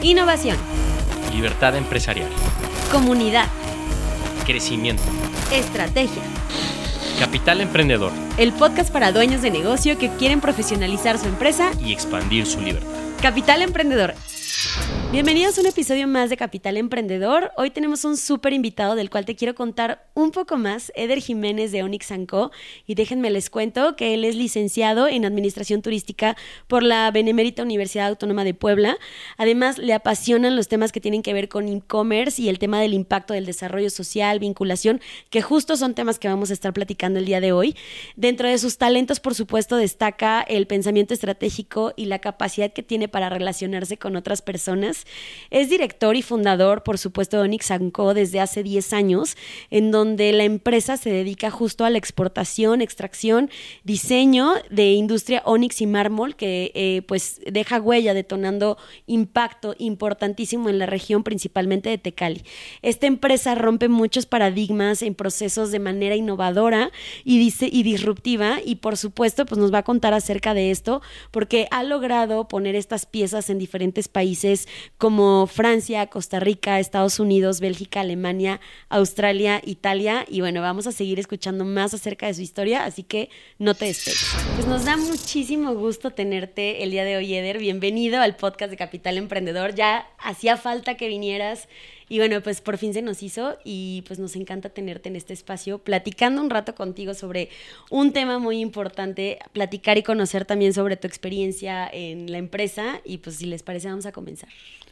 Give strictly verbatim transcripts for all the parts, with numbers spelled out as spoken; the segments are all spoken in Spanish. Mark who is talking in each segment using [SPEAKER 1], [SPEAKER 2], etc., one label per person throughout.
[SPEAKER 1] Innovación.
[SPEAKER 2] Libertad empresarial.
[SPEAKER 1] Comunidad.
[SPEAKER 2] Crecimiento.
[SPEAKER 1] Estrategia.
[SPEAKER 2] Capital Emprendedor.
[SPEAKER 1] El podcast para dueños de negocio que quieren profesionalizar su empresa
[SPEAKER 2] Y expandir su libertad.
[SPEAKER 1] Capital Emprendedor. Bienvenidos a un episodio más de Capital Emprendedor. Hoy tenemos un súper invitado del cual te quiero contar un poco más, Eder Jiménez de Onyx and Co. Y déjenme les cuento que él es licenciado en Administración Turística por la Benemérita Universidad Autónoma de Puebla. Además, le apasionan los temas que tienen que ver con e-commerce y el tema del impacto del desarrollo social, vinculación, que justo son temas que vamos a estar platicando el día de hoy. Dentro de sus talentos, por supuesto, destaca el pensamiento estratégico y la capacidad que tiene para relacionarse con otras personas. Es director y fundador, por supuesto, de Onyx and Co. desde hace diez años, en donde la empresa se dedica justo a la exportación, extracción, diseño de industria ónix y mármol, que eh, pues deja huella detonando impacto importantísimo en la región, principalmente de Tecali. Esta empresa rompe muchos paradigmas en procesos de manera innovadora y, dice, y disruptiva, y por supuesto pues nos va a contar acerca de esto, porque ha logrado poner estas piezas en diferentes países como Francia, Costa Rica, Estados Unidos, Bélgica, Alemania, Australia, Italia, y bueno, vamos a seguir escuchando más acerca de su historia, así que no te despegues. Pues nos da muchísimo gusto tenerte el día de hoy, Eder. Bienvenido al podcast de Capital Emprendedor. Ya hacía falta que vinieras y bueno, pues por fin se nos hizo y pues nos encanta tenerte en este espacio platicando un rato contigo sobre un tema muy importante, platicar y conocer también sobre tu experiencia en la empresa y pues si les parece vamos a comenzar.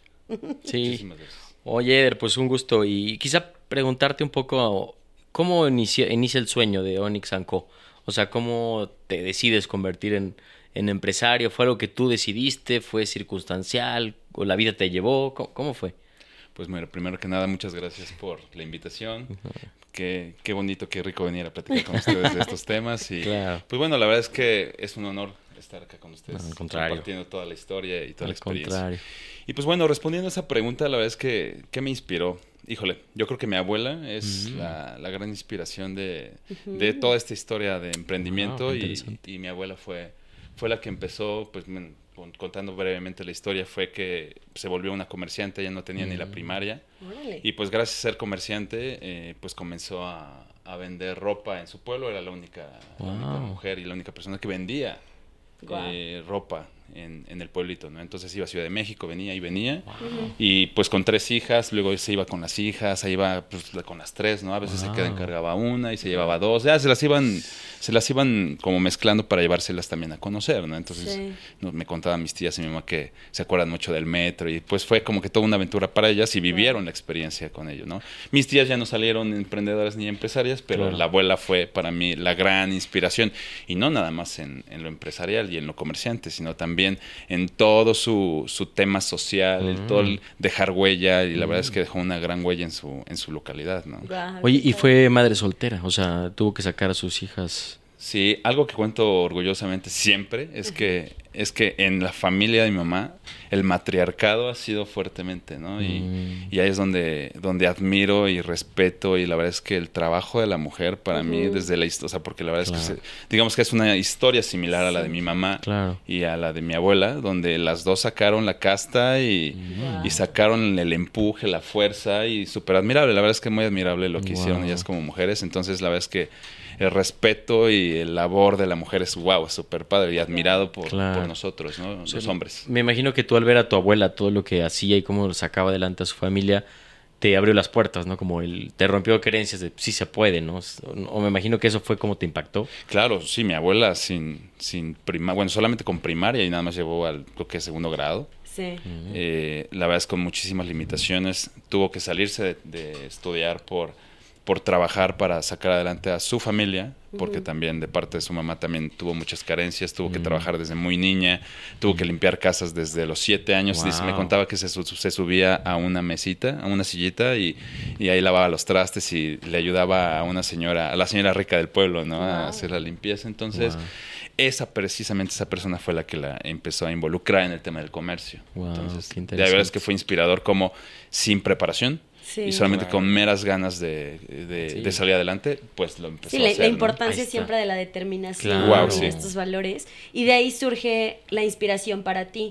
[SPEAKER 2] Sí. Oye, Eder, pues un gusto. Y quizá preguntarte un poco cómo inicia, inicia el sueño de Onyx and Co. O sea, ¿cómo te decides convertir en, en empresario? ¿Fue algo que tú decidiste? ¿Fue circunstancial? ¿O la vida te llevó? ¿Cómo, cómo fue?
[SPEAKER 3] Pues bueno, primero que nada, muchas gracias por la invitación. Uh-huh. Qué, qué bonito, qué rico venir a platicar con ustedes de estos temas. Y claro. Pues bueno, la verdad es que es un honor estar acá con ustedes,
[SPEAKER 2] no, al contrario.
[SPEAKER 3] Compartiendo toda la historia y toda
[SPEAKER 2] al
[SPEAKER 3] la experiencia.
[SPEAKER 2] Contrario.
[SPEAKER 3] Y pues bueno, respondiendo a esa pregunta, la verdad es que ¿qué me inspiró? Híjole, yo creo que mi abuela es uh-huh. la, la gran inspiración de, uh-huh. de toda esta historia de emprendimiento. Wow, y, y mi abuela fue, fue la que empezó, pues contando brevemente la historia, fue que se volvió una comerciante, ella no tenía uh-huh. ni la primaria. Órale. Y pues gracias a ser comerciante, eh, pues comenzó a, a vender ropa en su pueblo, era la única, wow. la única mujer y la única persona que vendía wow. eh, ropa en, en el pueblito, ¿no? Entonces iba a Ciudad de México, venía y venía, wow. y pues con tres hijas, luego se iba con las hijas, ahí iba pues, con las tres, ¿no? A veces wow. se queda encargaba una y se llevaba dos, ya se las iban, se las iban como mezclando para llevárselas también a conocer, ¿no? Entonces sí. no, me contaban mis tías y mi mamá que se acuerdan mucho del metro y pues fue como que toda una aventura para ellas y vivieron wow. la experiencia con ello, ¿no? Mis tías ya no salieron emprendedoras ni empresarias, pero claro. la abuela fue para mí la gran inspiración y no nada más en, en lo empresarial y en lo comerciante, sino también en todo su, su tema social, mm. el todo el dejar huella y la mm. verdad es que dejó una gran huella en su, en su localidad, ¿no?
[SPEAKER 2] Wow, oye, y fue madre soltera, o sea, tuvo que sacar a sus hijas.
[SPEAKER 3] Sí, algo que cuento orgullosamente siempre es que es que en la familia de mi mamá el matriarcado ha sido fuertemente, ¿no? Y, mm. y ahí es donde, donde admiro y respeto y la verdad es que el trabajo de la mujer para uh-huh. mí desde la historia, o sea, porque la verdad claro. es que se, digamos que es una historia similar sí. a la de mi mamá claro. y a la de mi abuela, donde las dos sacaron la casta y, wow. y sacaron el empuje, la fuerza y súper admirable, la verdad es que muy admirable lo que wow. hicieron ellas como mujeres, entonces la verdad es que el respeto y el labor de la mujer es wow, es súper padre y admirado por, claro. por nosotros, ¿no? O sea, los hombres.
[SPEAKER 2] Me imagino que tú al ver a tu abuela todo lo que hacía y cómo sacaba adelante a su familia, te abrió las puertas, ¿no? Como el, te rompió creencias de sí se puede, ¿no? O me imagino que eso fue como te impactó.
[SPEAKER 3] Claro, sí, mi abuela sin, sin primaria, bueno, solamente con primaria y nada más llevó al, creo que segundo grado.
[SPEAKER 1] Sí.
[SPEAKER 3] Uh-huh. Eh, la verdad es con muchísimas limitaciones, tuvo que salirse de, de estudiar por... por trabajar para sacar adelante a su familia, porque uh-huh. también de parte de su mamá también tuvo muchas carencias, tuvo uh-huh. que trabajar desde muy niña, tuvo uh-huh. que limpiar casas desde los siete años, wow. Dice, me contaba que se, se subía a una mesita, a una sillita y, y ahí lavaba los trastes y le ayudaba a una señora, a la señora rica del pueblo, ¿no? Wow. A hacer la limpieza, entonces... Wow. Esa precisamente esa persona fue la que la empezó a involucrar en el tema del comercio. Wow, entonces, la verdad es que fue inspirador como sin preparación sí. y solamente wow. con meras ganas de, de, sí. de salir adelante, pues lo empezó
[SPEAKER 1] sí,
[SPEAKER 3] a
[SPEAKER 1] la,
[SPEAKER 3] hacer.
[SPEAKER 1] La importancia ¿no? siempre de la determinación
[SPEAKER 2] claro.
[SPEAKER 1] y
[SPEAKER 3] wow,
[SPEAKER 1] sí. estos valores. Y de ahí surge la inspiración para ti.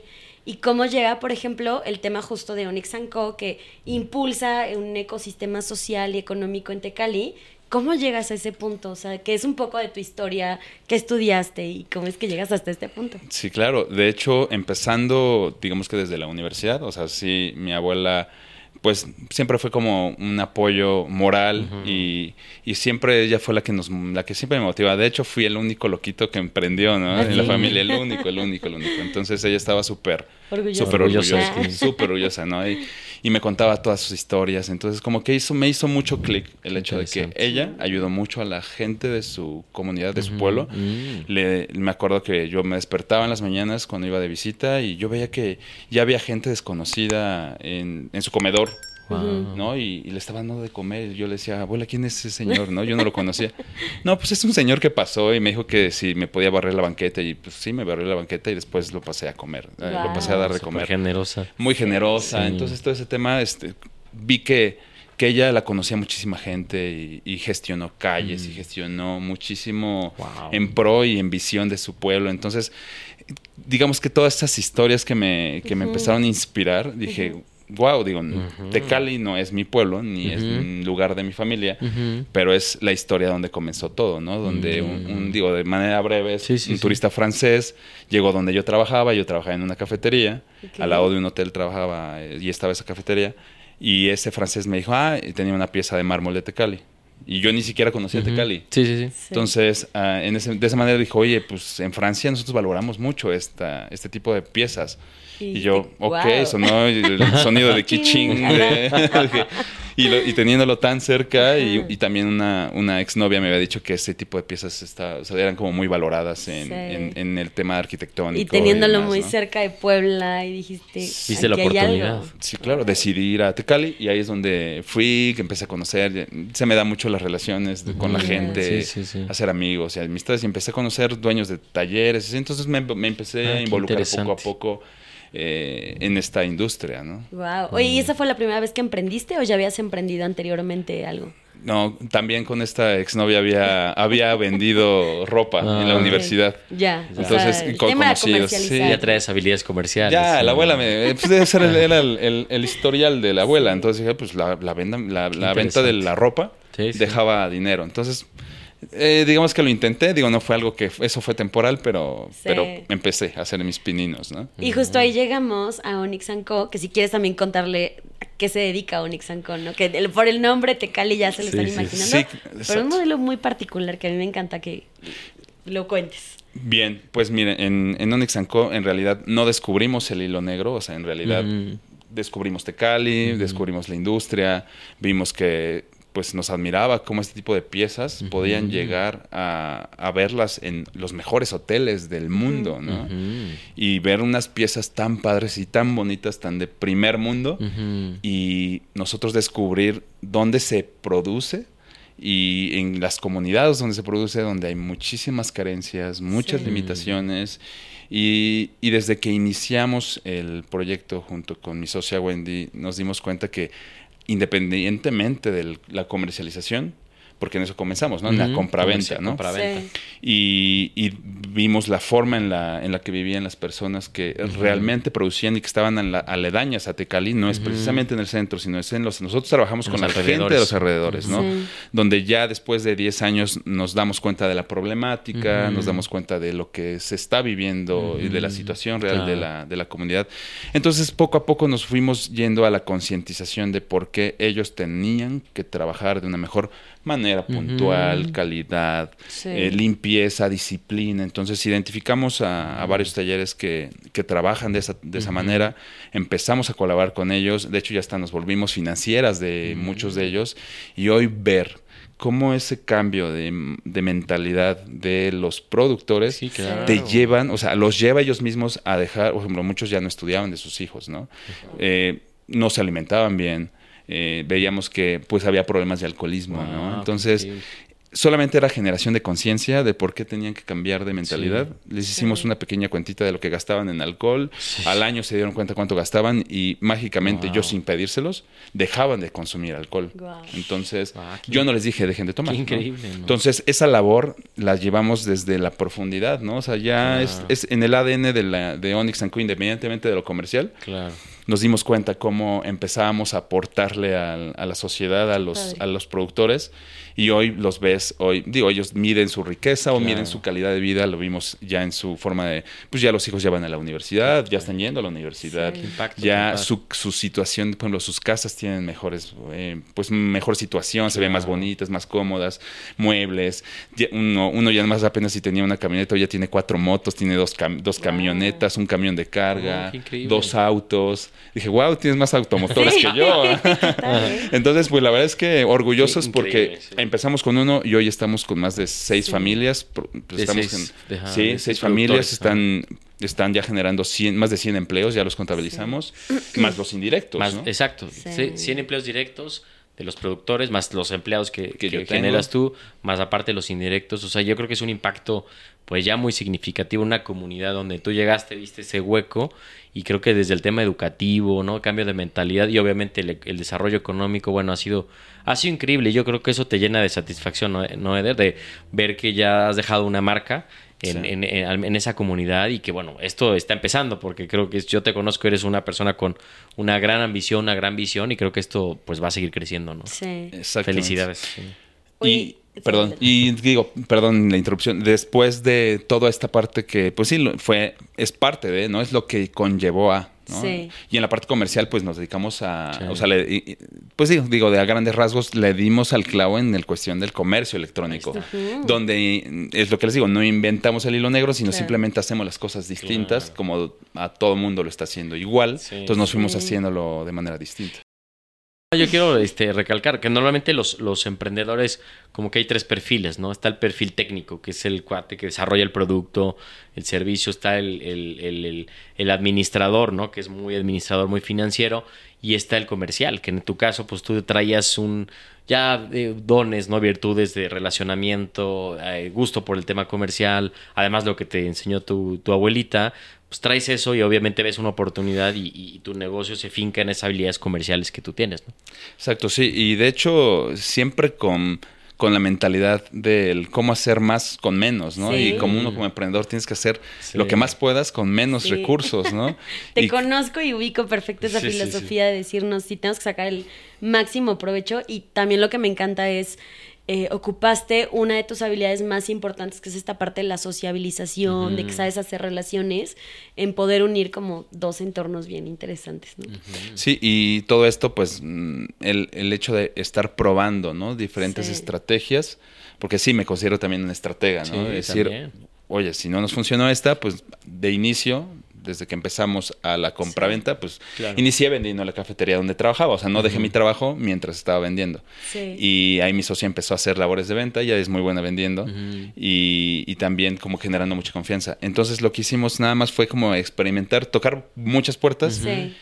[SPEAKER 1] y cómo llega, por ejemplo, el tema justo de Onyx and Co, que impulsa un ecosistema social y económico en Tecali. ¿Cómo llegas a ese punto? O sea, que es un poco de tu historia, qué estudiaste y cómo es que llegas hasta este punto.
[SPEAKER 3] Sí, claro. De hecho, empezando, digamos que desde la universidad, o sea, sí, mi abuela, pues siempre fue como un apoyo moral uh-huh. y, y siempre ella fue la que nos, la que siempre me motiva. De hecho, fui el único loquito que emprendió, ¿no? ¿Ah, en sí? La familia, el único, el único, el único. Entonces ella estaba súper, súper orgullosa, súper orgullosa, ¿no? Y, y me contaba todas sus historias. Entonces, como que hizo, me hizo mucho clic el hecho de que ella ayudó mucho a la gente de su comunidad, de uh-huh. su pueblo. Uh-huh. Le, me acuerdo que yo me despertaba en las mañanas cuando iba de visita y yo veía que ya había gente desconocida en, en su comedor. Wow. ¿No? Y, y le estaban dando de comer. Y yo le decía, abuela, ¿quién es ese señor? ¿No? Yo no lo conocía. No, pues es un señor que pasó y me dijo que si me podía barrer la banqueta. Y pues sí, me barré la banqueta y después lo pasé a comer. Wow. Lo pasé a dar de comer.
[SPEAKER 2] Muy generosa.
[SPEAKER 3] Muy generosa. Sí. Entonces todo ese tema, este, vi que, que ella la conocía muchísima gente y, y gestionó calles mm. y gestionó muchísimo wow. en pro y en visión de su pueblo. Entonces, digamos que todas esas historias que me, que uh-huh. me empezaron a inspirar, dije... Uh-huh. Wow, digo, uh-huh. Tecali no es mi pueblo, ni uh-huh. es un lugar de mi familia, uh-huh. pero es la historia donde comenzó todo, ¿no? Donde, uh-huh. un, un, digo, de manera breve, sí, sí, un sí. turista francés llegó donde yo trabajaba, yo trabajaba en una cafetería, okay. al lado de un hotel trabajaba y estaba esa cafetería, y ese francés me dijo, ah, tenía una pieza de mármol de Tecali. Y yo ni siquiera conocía uh-huh. Tecali.
[SPEAKER 2] Sí, sí, sí.
[SPEAKER 3] Entonces, uh, en ese, de esa manera dijo, oye, pues en Francia nosotros valoramos mucho esta, este tipo de piezas. Y, y yo, ok, wow. sonó el sonido de Kiching. De, y, lo, y teniéndolo tan cerca, y, y también una, una exnovia me había dicho que ese tipo de piezas está, o sea, eran como muy valoradas en, sí. en, en el tema arquitectónico.
[SPEAKER 1] Y teniéndolo
[SPEAKER 3] y demás,
[SPEAKER 1] muy
[SPEAKER 3] ¿no?
[SPEAKER 1] cerca de Puebla, y dijiste,
[SPEAKER 2] viste la oportunidad.
[SPEAKER 3] Sí, claro, decidí ir a Tecali, y ahí es donde fui, que empecé a conocer. Se me da mucho las relaciones de, con la gente, sí, sí, sí. hacer amigos y amistades, y empecé a conocer dueños de talleres, entonces me, me empecé ah, a involucrar poco a poco. Eh, en esta industria, ¿no?
[SPEAKER 1] Wow. Oye, ¿y esa fue la primera vez que emprendiste o ya habías emprendido anteriormente algo?
[SPEAKER 3] No, también con esta exnovia había, había vendido ropa ah, en la okay. universidad.
[SPEAKER 1] Ya.
[SPEAKER 3] Entonces,
[SPEAKER 1] o sea, el
[SPEAKER 3] con
[SPEAKER 1] tema
[SPEAKER 3] conocidos.
[SPEAKER 1] Sí.
[SPEAKER 2] Ya traes habilidades comerciales.
[SPEAKER 3] Ya,
[SPEAKER 2] sí.
[SPEAKER 3] la abuela me... Pues debe ser el, era el, el, el historial de la abuela. Entonces dije, pues la, la, venda, la, la venta de la ropa sí, sí. dejaba dinero. Entonces... Eh, digamos que lo intenté, digo, no fue algo que, eso fue temporal, pero, sí. pero empecé a hacer mis pininos, ¿no?
[SPEAKER 1] Y justo ahí llegamos a Onyx and Co, que si quieres también contarle a qué se dedica Onyx and Co, ¿no? Que el, por el nombre Tecali ya se lo sí, están sí, imaginando, sí, pero exacto. un modelo muy particular que a mí me encanta que lo cuentes.
[SPEAKER 3] Bien, pues miren, en, en Onyx and Co en realidad no descubrimos el hilo negro, o sea, en realidad mm. descubrimos Tecali, mm. descubrimos la industria, vimos que pues nos admiraba cómo este tipo de piezas uh-huh. podían llegar a, a verlas en los mejores hoteles del mundo, ¿no? Uh-huh. Y ver unas piezas tan padres y tan bonitas, tan de primer mundo, uh-huh. y nosotros descubrir dónde se produce y en las comunidades donde se produce, donde hay muchísimas carencias, muchas sí. limitaciones. Y, y desde que iniciamos el proyecto junto con mi socia Wendy, nos dimos cuenta que independientemente de la comercialización, porque en eso comenzamos, ¿no? En uh-huh. la compraventa, ¿no?
[SPEAKER 2] Compraventa.
[SPEAKER 1] Sí.
[SPEAKER 3] Y, y vimos la forma en la, en la que vivían las personas que uh-huh. realmente producían y que estaban en la, aledañas a Tecali. No es uh-huh. precisamente en el centro, sino es en los... Nosotros trabajamos en con la gente de los alrededores, ¿no? Sí. Donde ya después de diez años nos damos cuenta de la problemática, uh-huh. nos damos cuenta de lo que se está viviendo uh-huh. y de la situación real claro. de, la, de la comunidad. Entonces, poco a poco nos fuimos yendo a la concientización de por qué ellos tenían que trabajar de una mejor manera puntual, uh-huh. calidad, sí. eh, limpieza, disciplina. Entonces identificamos a, a varios talleres que, que trabajan de esa, de esa uh-huh. manera, empezamos a colaborar con ellos, de hecho ya hasta nos volvimos financieras de uh-huh. muchos de ellos, y hoy ver cómo ese cambio de, de mentalidad de los productores sí, claro. te llevan, o sea, los lleva ellos mismos a dejar, por ejemplo, muchos ya no estudiaban de sus hijos, ¿no? Uh-huh. Eh, no se alimentaban bien. Eh, veíamos que pues había problemas de alcohol, ¿no? Wow, entonces solamente era generación de conciencia de por qué tenían que cambiar de mentalidad. Sí. Les hicimos sí. una pequeña cuentita de lo que gastaban en alcohol. Sí. Al año se dieron cuenta cuánto gastaban y mágicamente wow. yo sin pedírselos dejaban de consumir alcohol. Wow. Entonces wow, qué, yo no les dije dejen de tomar.
[SPEAKER 2] Qué increíble.
[SPEAKER 3] ¿no?
[SPEAKER 2] ¿no?
[SPEAKER 3] Entonces esa labor la llevamos desde la profundidad, ¿no? O sea, ya claro. es, es en el A D N de, la, de Onyx and Co, independientemente de lo comercial.
[SPEAKER 2] Claro.
[SPEAKER 3] Nos dimos cuenta cómo empezábamos a aportarle a, a la sociedad, a los, a los productores, y hoy los ves, hoy digo, ellos miden su riqueza o claro. miden su calidad de vida, lo vimos ya en su forma de, pues ya los hijos ya van a la universidad, ya están yendo a la universidad, sí. impacto, ya impacto. Su, su situación, por ejemplo, sus casas tienen mejores, eh, pues mejor situación, claro. se ven más bonitas, más cómodas, muebles, ya uno, uno ya más apenas si tenía una camioneta, hoy ya tiene cuatro motos, tiene dos, cam dos wow. camionetas, un camión de carga, oh, dos autos. Dije, wow, tienes más automotores sí. que yo. Entonces, pues la verdad es que orgullosos sí, porque sí. empezamos con uno y hoy estamos con más de seis sí. familias. Pues de estamos seis, en, deja, sí, seis familias están, están ya generando cien, más de cien empleos, ya los contabilizamos, sí. más los indirectos. Más,
[SPEAKER 2] ¿no? Exacto, sí. cien empleos directos de los productores, más los empleados que, que, que generas tú, más aparte los indirectos. O sea, yo creo que es un impacto pues ya muy significativo, una comunidad donde tú llegaste, viste ese hueco, y creo que desde el tema educativo, ¿no? Cambio de mentalidad y obviamente el, el desarrollo económico, bueno, ha sido, ha sido increíble. Yo creo que eso te llena de satisfacción, ¿no, ¿no Eder? De ver que ya has dejado una marca en, sí. en, en, en esa comunidad y que, bueno, esto está empezando porque creo que yo te conozco, eres una persona con una gran ambición, una gran visión y creo que esto pues va a seguir creciendo, ¿no?
[SPEAKER 1] Sí.
[SPEAKER 2] Felicidades. Sí.
[SPEAKER 3] Y... Perdón, y digo, perdón la interrupción, después de toda esta parte que, pues sí, fue, es parte de, ¿no? Es lo que conllevó a, ¿no? Sí. Y en la parte comercial, pues nos dedicamos a, sí. o sea, le, pues sí, digo, de a grandes rasgos, le dimos al clavo en el cuestión del comercio electrónico, uh-huh. donde, es lo que les digo, no inventamos el hilo negro, sino claro. simplemente hacemos las cosas distintas, claro. como a todo mundo lo está haciendo igual, sí. entonces nos fuimos sí. haciéndolo de manera distinta.
[SPEAKER 2] Yo quiero este, recalcar que normalmente los, los emprendedores, como que hay tres perfiles, ¿no? Está el perfil técnico, que es el cuate que desarrolla el producto, el servicio, está el, el, el, el, el administrador, ¿no? Que es muy administrador, muy financiero, y está el comercial, que en tu caso, pues tú traías un ya eh, dones, ¿no? Virtudes de relacionamiento, eh, gusto por el tema comercial, además lo que te enseñó tu, tu abuelita, pues traes eso y obviamente ves una oportunidad y, y tu negocio se finca en esas habilidades comerciales que tú tienes, ¿no?
[SPEAKER 3] Exacto, sí, y de hecho siempre con, con la mentalidad del cómo hacer más con menos, ¿no? Sí. Y como uno como emprendedor tienes que hacer sí. lo que más puedas con menos sí. recursos, ¿no?
[SPEAKER 1] Te
[SPEAKER 3] y...
[SPEAKER 1] conozco y ubico perfecto esa sí, filosofía sí, sí. de decirnos si tenemos que sacar el máximo provecho, y también lo que me encanta es Eh, ocupaste una de tus habilidades más importantes, que es esta parte de la sociabilización, uh-huh. de que sabes hacer relaciones, en poder unir como dos entornos bien interesantes, ¿no?
[SPEAKER 3] Uh-huh. Sí, y todo esto, pues, el, el hecho de estar probando, ¿no? Diferentes sí. estrategias, porque sí, me considero también un estratega, ¿no? Sí, de decir, también. Oye, si no nos funcionó esta, pues, de inicio, desde que empezamos a la compraventa, sí, pues claro. inicié vendiendo en la cafetería donde trabajaba. O sea, no dejé uh-huh. mi trabajo mientras estaba vendiendo. Sí. Y ahí mi socia empezó a hacer labores de venta, ella es muy buena vendiendo uh-huh. y, y también como generando mucha confianza. Entonces lo que hicimos nada más fue como experimentar, tocar muchas puertas. Uh-huh. Sí.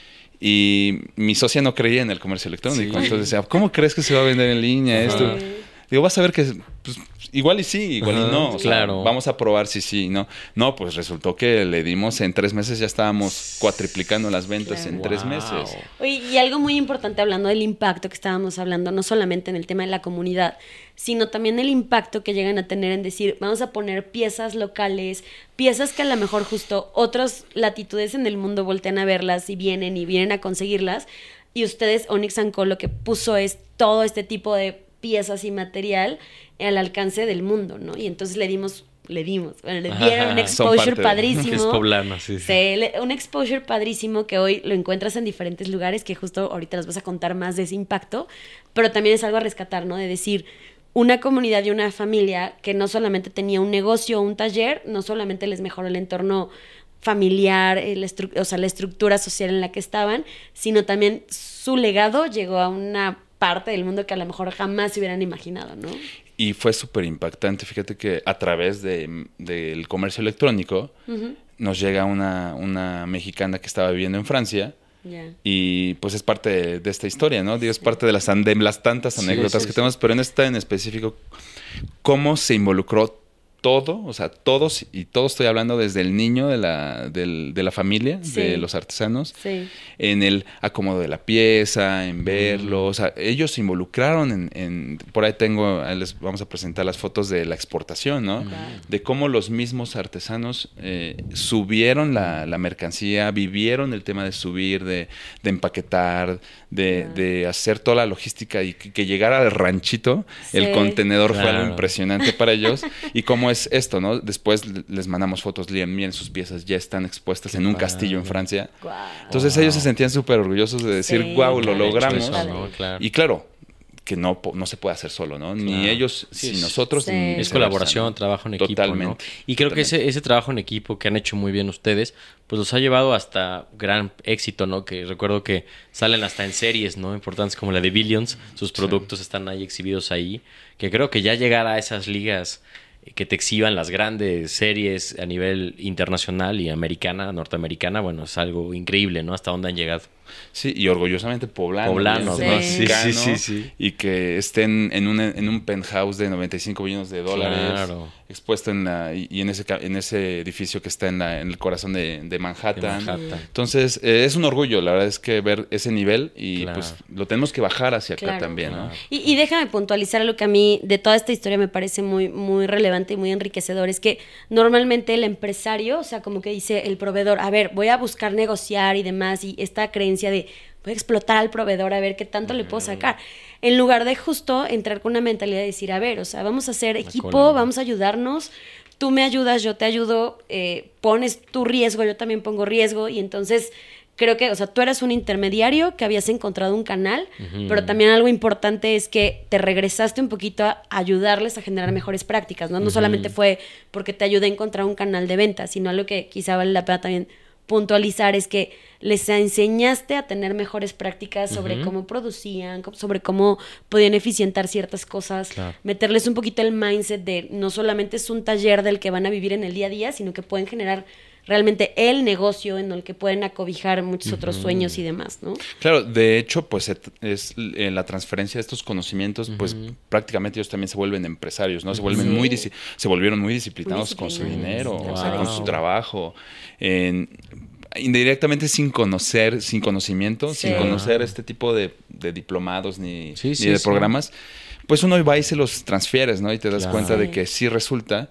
[SPEAKER 3] Y mi socia no creía en el comercio electrónico. Sí. Entonces decía, ¿cómo crees que se va a vender en línea uh-huh. esto? Digo, vas a ver que pues, igual y sí, igual uh-huh, y no. O sea, claro. Vamos a probar si sí, no. No, pues resultó que le dimos en tres meses, ya estábamos cuatriplicando las ventas claro. en wow. tres meses.
[SPEAKER 1] Oye, y algo muy importante hablando del impacto que estábamos hablando, no solamente en el tema de la comunidad, sino también el impacto que llegan a tener en decir, vamos a poner piezas locales, piezas que a lo mejor justo otras latitudes en el mundo voltean a verlas y vienen y vienen a conseguirlas. Y ustedes, Onyx and Co, lo que puso es todo este tipo de piezas y material al alcance del mundo, ¿no? Y entonces le dimos, le dimos, bueno, le dieron un exposure padrísimo.
[SPEAKER 2] Que es poblano, sí, sí.
[SPEAKER 1] sí le, un exposure padrísimo que hoy lo encuentras en diferentes lugares, que justo ahorita nos vas a contar más de ese impacto, pero también es algo a rescatar, ¿no? De decir, una comunidad y una familia que no solamente tenía un negocio o un taller, no solamente les mejoró el entorno familiar, el estru- o sea, la estructura social en la que estaban, sino también su legado llegó a una parte del mundo que a lo mejor jamás se hubieran imaginado, ¿no?
[SPEAKER 3] Y fue súper impactante. Fíjate que a través de, del comercio electrónico uh-huh. nos llega una, una mexicana que estaba viviendo en Francia
[SPEAKER 1] Yeah.
[SPEAKER 3] Y pues es parte de, de esta historia, ¿no? Digo, es parte de las, de las tantas anécdotas sí, sí, que sí. tenemos, pero en esta en específico, cómo se involucró todo, o sea, todos, y todo estoy hablando desde el niño de la, del, de la familia, sí. de los artesanos,
[SPEAKER 1] sí.
[SPEAKER 3] en el acomodo de la pieza, en verlo, mm. o sea, ellos se involucraron en, en, por ahí tengo, ahí les vamos a presentar las fotos de la exportación, ¿no?
[SPEAKER 1] Claro.
[SPEAKER 3] De cómo los mismos artesanos eh, subieron la, la mercancía, vivieron el tema de subir, de, de empaquetar, de, claro. de hacer toda la logística y que, que llegara al ranchito, sí. el contenedor claro. fue algo impresionante para ellos, y cómo es esto, ¿no? Después les mandamos fotos, Liam, miren, sus piezas ya están expuestas en un castillo en Francia.
[SPEAKER 1] Wow.
[SPEAKER 3] Entonces ellos se sentían súper orgullosos de decir, sí, wow, lo logramos.
[SPEAKER 2] Eso, ¿no? Claro.
[SPEAKER 3] Y claro, que no, no se puede hacer solo, ¿no? Claro. Ni ellos, sí, ni nosotros.
[SPEAKER 1] Sí.
[SPEAKER 3] Ni
[SPEAKER 2] es colaboración, ¿no? Trabajo en equipo,
[SPEAKER 3] Totalmente.
[SPEAKER 2] ¿no? Y creo
[SPEAKER 3] Totalmente.
[SPEAKER 2] que ese, ese trabajo en equipo que han hecho muy bien ustedes, pues los ha llevado hasta gran éxito, ¿no? Que recuerdo que salen hasta en series, ¿no? Importantes como la de Billions, sus productos sí. están ahí exhibidos ahí, que creo que ya llegar a esas ligas que te exhiban las grandes series a nivel internacional y americana, norteamericana, bueno, es algo increíble, ¿no? Hasta dónde han llegado.
[SPEAKER 3] Sí, y orgullosamente poblanos.
[SPEAKER 2] Poblanos,
[SPEAKER 3] sí.
[SPEAKER 2] ¿no?
[SPEAKER 3] Sí,
[SPEAKER 2] sí, sí, sí.
[SPEAKER 3] Y que estén en un, en un penthouse de noventa y cinco millones de dólares,
[SPEAKER 2] claro.
[SPEAKER 3] expuesto en la, y en ese, en ese edificio que está en, la, en el corazón de, de, Manhattan.
[SPEAKER 2] de Manhattan.
[SPEAKER 3] Entonces, eh, es un orgullo, la verdad es que ver ese nivel y
[SPEAKER 2] claro.
[SPEAKER 3] pues lo tenemos que bajar hacia
[SPEAKER 1] claro.
[SPEAKER 3] acá también, ¿no?
[SPEAKER 1] Y, y déjame puntualizar algo que a mí de toda esta historia me parece muy, muy relevante y muy enriquecedor, es que normalmente el empresario, o sea, como que dice el proveedor, a ver, voy a buscar negociar y demás, y esta creencia de voy a explotar al proveedor a ver qué tanto uh-huh. le puedo sacar, en lugar de justo entrar con una mentalidad de decir, a ver, o sea, vamos a hacer equipo, cola, vamos a ayudarnos, tú me ayudas, yo te ayudo, eh, pones tu riesgo, yo también pongo riesgo, y entonces creo que, o sea, tú eras un intermediario que habías encontrado un canal, uh-huh. pero también algo importante es que te regresaste un poquito a ayudarles a generar mejores prácticas, ¿no? No uh-huh. solamente fue porque te ayudé a encontrar un canal de venta, sino algo que quizá vale la pena también puntualizar es que les enseñaste a tener mejores prácticas sobre uh-huh. cómo producían, sobre cómo podían eficientar ciertas cosas, claro. meterles un poquito el mindset de no solamente es un taller del que van a vivir en el día a día, sino que pueden generar realmente el negocio en el que pueden acobijar muchos uh-huh. otros sueños y demás, ¿no?
[SPEAKER 3] Claro, de hecho, pues es en la transferencia de estos conocimientos, uh-huh. pues prácticamente ellos también se vuelven empresarios, ¿no? Se vuelven sí. muy se volvieron muy disciplinados, muy disciplinados con su dinero, wow. o sea, con su trabajo, en, indirectamente sin conocer, sin conocimiento, sí. sin conocer este tipo de, de diplomados ni,
[SPEAKER 2] sí, sí,
[SPEAKER 3] ni de
[SPEAKER 2] sí.
[SPEAKER 3] programas, pues uno va y se los transfieres, ¿no? Y te das
[SPEAKER 2] claro.
[SPEAKER 3] cuenta de que sí resulta.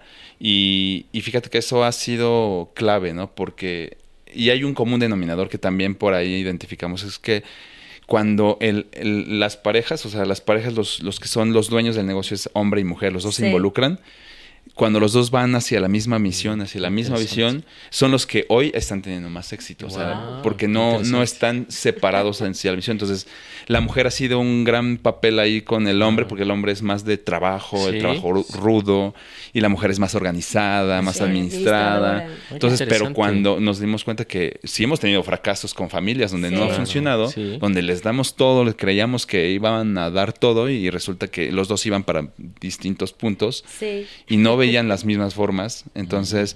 [SPEAKER 3] Y, y fíjate que eso ha sido clave, ¿no? Porque, y hay un común denominador que también por ahí identificamos, es que cuando el, el, las parejas, o sea, las parejas, los, los que son los dueños del negocio es hombre y mujer, los dos sí. se involucran, cuando los dos van hacia la misma misión, hacia la misma visión, son los que hoy están teniendo más éxito. Wow, o sea, porque no, no están separados hacia la visión. Entonces, la mujer ha sido un gran papel ahí con el hombre, porque el hombre es más de trabajo, ¿sí? el trabajo rudo, y la mujer es más organizada, más sí, administrada. Entonces, pero cuando nos dimos cuenta que sí hemos tenido fracasos con familias donde sí. no ha funcionado, sí. donde les damos todo, les creíamos que iban a dar todo y resulta que los dos iban para distintos puntos sí. y no veían las mismas formas, entonces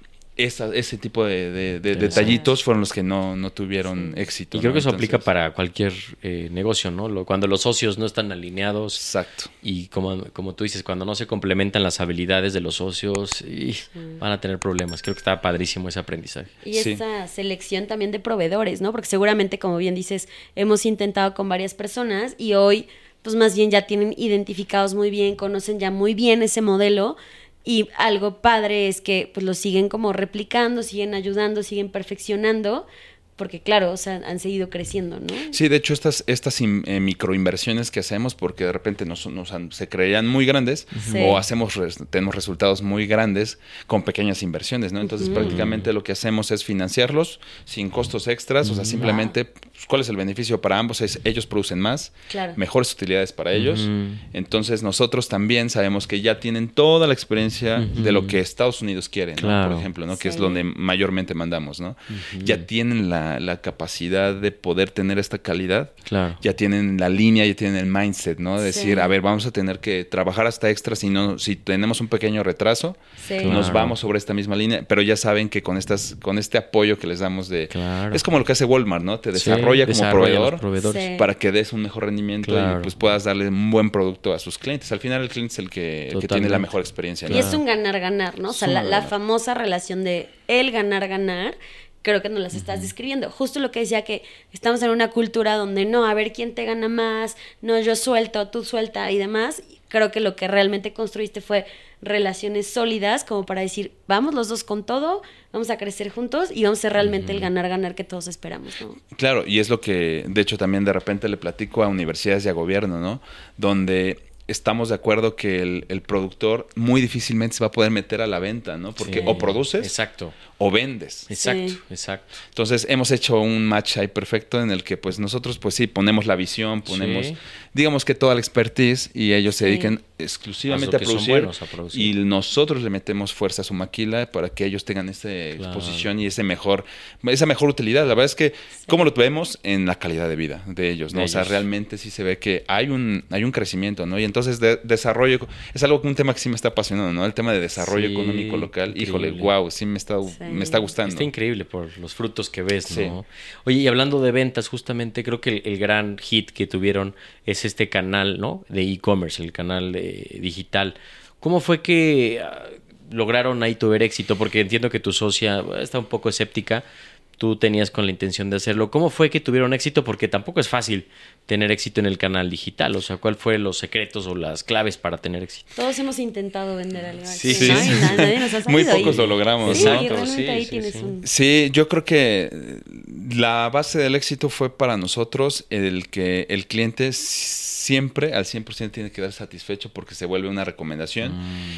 [SPEAKER 3] esa, ese tipo de, de, de detallitos fueron los que no, no tuvieron sí. éxito.
[SPEAKER 2] Y creo
[SPEAKER 3] ¿no?
[SPEAKER 2] que eso
[SPEAKER 3] entonces,
[SPEAKER 2] aplica para cualquier eh, negocio, ¿no? Lo, cuando los socios no están alineados.
[SPEAKER 3] Exacto.
[SPEAKER 2] Y como, como tú dices, cuando no se complementan las habilidades de los socios, y sí. van a tener problemas. Creo que está padrísimo ese aprendizaje.
[SPEAKER 1] Y
[SPEAKER 3] sí.
[SPEAKER 1] esa selección también de proveedores, ¿no? Porque seguramente, como bien dices, hemos intentado con varias personas y hoy, pues más bien ya tienen identificados muy bien, conocen ya muy bien ese modelo. Y algo padre es que pues lo siguen como replicando, siguen ayudando, siguen perfeccionando, porque claro, o sea, han seguido creciendo, ¿no?
[SPEAKER 3] Sí, de hecho estas, estas in, eh, microinversiones que hacemos, porque de repente nos, nos han, se creían muy grandes, sí. o hacemos res, tenemos resultados muy grandes con pequeñas inversiones, ¿no? Entonces uh-huh. prácticamente lo que hacemos es financiarlos sin costos extras, uh-huh. o sea, simplemente wow. pues, ¿cuál es el beneficio para ambos? Es, ellos producen más, claro. mejores utilidades para ellos, uh-huh. entonces nosotros también sabemos que ya tienen toda la experiencia uh-huh. de lo que Estados Unidos quiere, ¿no? Claro. Por ejemplo, ¿no? Sí. Que es donde mayormente mandamos, ¿no? Uh-huh. Ya tienen la la, la capacidad de poder tener esta calidad,
[SPEAKER 2] claro.
[SPEAKER 3] ya tienen la línea, ya tienen el mindset, ¿no? De
[SPEAKER 1] Sí.
[SPEAKER 3] decir, a ver, vamos a tener que trabajar hasta extra si no, si tenemos un pequeño retraso,
[SPEAKER 1] Sí.
[SPEAKER 3] nos
[SPEAKER 2] Claro.
[SPEAKER 3] vamos sobre esta misma línea, pero ya saben que con estas, con este apoyo que les damos de,
[SPEAKER 2] Claro.
[SPEAKER 3] es como lo que hace Walmart, ¿no? Te
[SPEAKER 2] Sí,
[SPEAKER 3] desarrolla como
[SPEAKER 2] desarrolla
[SPEAKER 3] proveedor,
[SPEAKER 2] los proveedores.
[SPEAKER 1] Sí.
[SPEAKER 3] para que des un mejor rendimiento
[SPEAKER 2] Claro.
[SPEAKER 3] y pues puedas darle un buen producto a sus clientes. Al final el cliente es el que, el que tiene
[SPEAKER 2] Totalmente.
[SPEAKER 3] la mejor experiencia, ¿no?
[SPEAKER 1] Y es un ganar-ganar, ¿no? O sea,
[SPEAKER 3] Es
[SPEAKER 1] la,
[SPEAKER 3] un
[SPEAKER 1] la
[SPEAKER 3] ganar.
[SPEAKER 1] famosa relación de el ganar-ganar, creo que nos las estás describiendo. Justo lo que decía, que estamos en una cultura donde no, a ver quién te gana más, no, yo suelto, tú suelta y demás. Creo que lo que realmente construiste fue relaciones sólidas como para decir, vamos los dos con todo, vamos a crecer juntos y vamos a ser realmente el ganar-ganar que todos esperamos, ¿no?
[SPEAKER 3] Claro, y es lo que, de hecho, también de repente le platico a universidades y a gobierno, ¿no? Donde estamos de acuerdo que el, el productor muy difícilmente se va a poder meter a la venta, ¿no? Porque
[SPEAKER 2] Sí.
[SPEAKER 3] o produces
[SPEAKER 2] Exacto.
[SPEAKER 3] o vendes.
[SPEAKER 2] Exacto,
[SPEAKER 1] Sí.
[SPEAKER 2] exacto.
[SPEAKER 3] Entonces hemos hecho un match ahí perfecto en el que pues nosotros pues sí ponemos la visión, ponemos
[SPEAKER 2] Sí.
[SPEAKER 3] digamos que toda la expertise y ellos se
[SPEAKER 1] Sí.
[SPEAKER 3] dedican exclusivamente
[SPEAKER 2] A
[SPEAKER 3] a
[SPEAKER 2] lo que son
[SPEAKER 3] producir,
[SPEAKER 2] buenos, a producir.
[SPEAKER 3] y nosotros le metemos fuerza a su maquila para que ellos tengan esa
[SPEAKER 2] Claro.
[SPEAKER 3] exposición y ese mejor esa mejor utilidad. La verdad es que cómo lo vemos en la calidad de vida de ellos, ¿no?
[SPEAKER 2] De
[SPEAKER 3] O sea,
[SPEAKER 2] ellos.
[SPEAKER 3] realmente sí se ve que hay un hay un crecimiento, ¿no? Y entonces de, desarrollo es algo un tema que sí me está apasionando, ¿no? El tema de desarrollo
[SPEAKER 2] Sí,
[SPEAKER 3] económico local. Híjole,
[SPEAKER 2] increíble.
[SPEAKER 3] wow, sí me está
[SPEAKER 1] Sí.
[SPEAKER 3] me está gustando.
[SPEAKER 2] Está increíble por los frutos que ves,
[SPEAKER 3] Sí.
[SPEAKER 2] ¿no? Oye, y hablando de ventas, justamente creo que el, el gran hit que tuvieron es este canal, ¿no? De e-commerce, el canal de, digital. ¿Cómo fue que ah, lograron ahí tuver éxito? Porque entiendo que tu socia ah, está un poco escéptica. Tú tenías con la intención de hacerlo. ¿Cómo fue que tuvieron éxito? Porque tampoco es fácil tener éxito en el canal digital. O sea, ¿cuál fue los secretos o las claves para tener éxito?
[SPEAKER 1] Todos hemos intentado vender algo así,
[SPEAKER 2] Sí,
[SPEAKER 1] ¿no?
[SPEAKER 2] sí.
[SPEAKER 1] Y na- nadie nos ha
[SPEAKER 3] Muy
[SPEAKER 1] sabido.
[SPEAKER 3] pocos
[SPEAKER 1] Y-
[SPEAKER 3] lo logramos,
[SPEAKER 1] Sí,
[SPEAKER 3] ¿no?
[SPEAKER 1] y
[SPEAKER 2] Exacto,
[SPEAKER 1] realmente
[SPEAKER 2] sí,
[SPEAKER 1] ahí
[SPEAKER 2] sí,
[SPEAKER 1] tienes
[SPEAKER 2] sí.
[SPEAKER 1] un...
[SPEAKER 3] Sí, yo creo que la base del éxito fue para nosotros el que el cliente siempre al cien por ciento tiene que quedar satisfecho porque se vuelve una recomendación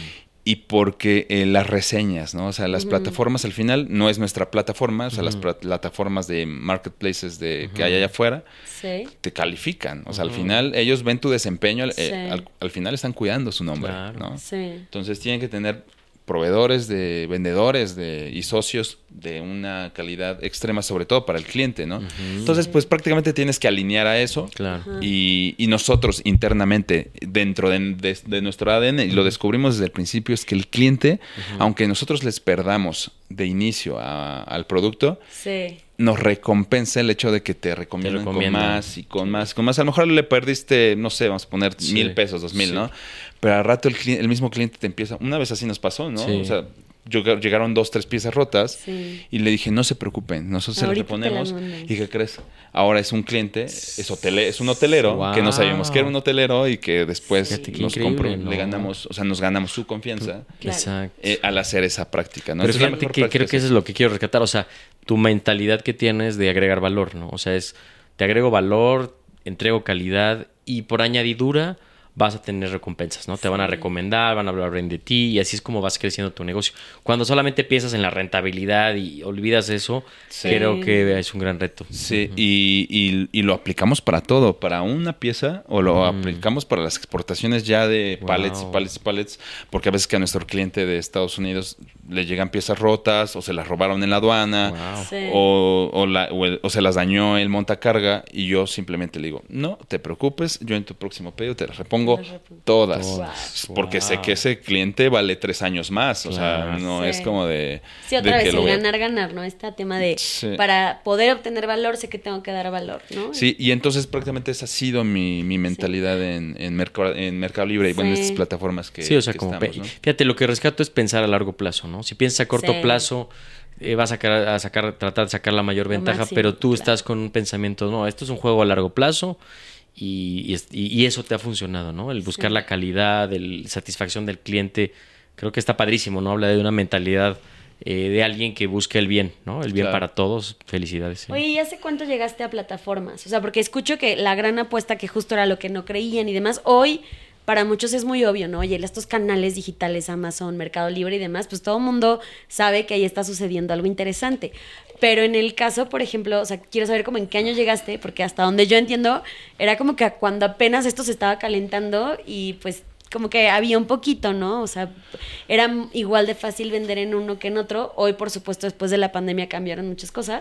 [SPEAKER 3] y porque eh, las reseñas, ¿no? O sea, las
[SPEAKER 1] Ujú.
[SPEAKER 3] plataformas al final no es nuestra plataforma, o sea, las pla- plataformas de marketplaces de, que hay allá afuera
[SPEAKER 1] Sí.
[SPEAKER 3] te califican. O sea, al
[SPEAKER 2] Ujú.
[SPEAKER 3] final ellos ven tu desempeño, eh,
[SPEAKER 1] Sí.
[SPEAKER 3] al, al final están cuidando su nombre,
[SPEAKER 2] Claro.
[SPEAKER 3] ¿no?
[SPEAKER 1] Sí.
[SPEAKER 3] Entonces tienen que tener proveedores, de vendedores de, y socios de una calidad extrema, sobre todo para el cliente, ¿no? Entonces, pues prácticamente tienes que alinear a eso.
[SPEAKER 2] Claro.
[SPEAKER 1] Ajá.
[SPEAKER 3] Y, y nosotros internamente, dentro de, de- de nuestro A D N, y lo descubrimos desde el principio, es que el cliente, aunque nosotros les perdamos de inicio a- al producto,
[SPEAKER 1] Sí.
[SPEAKER 3] nos recompensa el hecho de que te recomiendan con
[SPEAKER 2] recomiendan.
[SPEAKER 3] más y con más, con más. A lo mejor le perdiste, no sé, vamos a poner
[SPEAKER 2] Sí.
[SPEAKER 3] mil pesos, dos mil,
[SPEAKER 2] Sí.
[SPEAKER 3] ¿no? Pero al rato el, cli- el mismo cliente te empieza, una vez así nos pasó, ¿no?
[SPEAKER 2] Sí.
[SPEAKER 3] O sea, lleg- llegaron dos, tres piezas rotas
[SPEAKER 1] Sí.
[SPEAKER 3] y le dije, no se preocupen, nosotros se las
[SPEAKER 1] Ahorita te
[SPEAKER 3] reponemos.
[SPEAKER 1] las mandamos.
[SPEAKER 3] ¿Y qué crees? Ahora es un cliente, es, hotele- es un hotelero,
[SPEAKER 2] Wow.
[SPEAKER 3] que no sabíamos que era un hotelero y que después
[SPEAKER 2] Fíjate qué
[SPEAKER 3] nos
[SPEAKER 2] increíble,
[SPEAKER 3] compró,
[SPEAKER 2] ¿no?
[SPEAKER 3] le ganamos, o sea, nos ganamos su confianza
[SPEAKER 1] Claro.
[SPEAKER 2] Exacto.
[SPEAKER 3] eh, al hacer esa práctica, ¿no?
[SPEAKER 2] Pero
[SPEAKER 3] Entonces, la
[SPEAKER 2] fíjate
[SPEAKER 3] mejor
[SPEAKER 2] que
[SPEAKER 3] práctica
[SPEAKER 2] creo que
[SPEAKER 3] es
[SPEAKER 2] eso es lo que quiero rescatar. O sea, tu mentalidad que tienes de agregar valor, ¿no? O sea, es, te agrego valor, entrego calidad y por añadidura vas a tener recompensas, ¿no? Te van a
[SPEAKER 1] Sí.
[SPEAKER 2] recomendar, van a hablar bien de ti y así es como vas creciendo tu negocio. Cuando solamente piensas en la rentabilidad y olvidas eso,
[SPEAKER 3] Sí.
[SPEAKER 2] creo que es un gran reto.
[SPEAKER 3] Sí, y, y- y lo aplicamos para todo, para una pieza o lo
[SPEAKER 2] Mm.
[SPEAKER 3] aplicamos para las exportaciones ya de
[SPEAKER 2] Wow.
[SPEAKER 3] pallets y pallets y pallets, porque a veces que a nuestro cliente de Estados Unidos le llegan piezas rotas o se las robaron en la aduana
[SPEAKER 2] Wow.
[SPEAKER 1] Sí.
[SPEAKER 3] o, o la- o el- o se las dañó el montacarga y yo simplemente le digo, no te preocupes, yo en tu próximo pedido te las repongo
[SPEAKER 1] Las repongo.
[SPEAKER 3] todas,
[SPEAKER 2] Todas.
[SPEAKER 3] porque sé
[SPEAKER 2] Wow.
[SPEAKER 3] que ese cliente vale tres años más, o sea,
[SPEAKER 2] Claro.
[SPEAKER 3] no
[SPEAKER 1] Sí.
[SPEAKER 3] es como de...
[SPEAKER 1] Sí, otra
[SPEAKER 3] de
[SPEAKER 1] vez,
[SPEAKER 3] que lo
[SPEAKER 1] el
[SPEAKER 3] voy a-
[SPEAKER 1] ganar-ganar, ¿no? Este tema de,
[SPEAKER 3] Sí.
[SPEAKER 1] para poder obtener valor, sé que tengo que dar valor, ¿no?
[SPEAKER 3] Sí, y entonces prácticamente esa ha sido mi, mi mentalidad en, en, Mercado, en Mercado Libre y bueno, en
[SPEAKER 1] Sí.
[SPEAKER 3] estas plataformas que
[SPEAKER 2] Sí, o sea,
[SPEAKER 3] que
[SPEAKER 2] como
[SPEAKER 3] estamos,
[SPEAKER 2] pe-
[SPEAKER 3] ¿no?
[SPEAKER 2] fíjate, lo que rescato es pensar a largo plazo, ¿no? Si piensas a corto
[SPEAKER 1] Sí.
[SPEAKER 2] plazo, eh, vas a sacar, a sacar, tratar de sacar la mayor
[SPEAKER 1] Lo
[SPEAKER 2] ventaja,
[SPEAKER 1] máximo,
[SPEAKER 2] pero tú
[SPEAKER 1] claro.
[SPEAKER 2] estás con un pensamiento, no, esto es un juego a largo plazo y, y, es- y- y eso te ha funcionado, ¿no? El buscar
[SPEAKER 1] Sí.
[SPEAKER 2] la calidad, el satisfacción del cliente, creo que está padrísimo, ¿no? Habla de una mentalidad eh, de alguien que busca el bien, ¿no? El bien
[SPEAKER 3] Claro.
[SPEAKER 2] para todos. Felicidades. sí.
[SPEAKER 1] Oye, ¿y hace cuánto llegaste a plataformas? O sea, porque escucho que la gran apuesta, que justo era lo que no creían y demás, hoy para muchos es muy obvio, ¿no? Oye, estos canales digitales, Amazon, Mercado Libre y demás, pues todo el mundo sabe que ahí está sucediendo algo interesante. Pero en el caso, por ejemplo, o sea, quiero saber cómo en qué año llegaste, porque hasta donde yo entiendo, era como que cuando apenas esto se estaba calentando y pues como que había un poquito, ¿no? O sea, era igual de fácil vender en uno que en otro. Hoy, por supuesto, después de la pandemia cambiaron muchas cosas,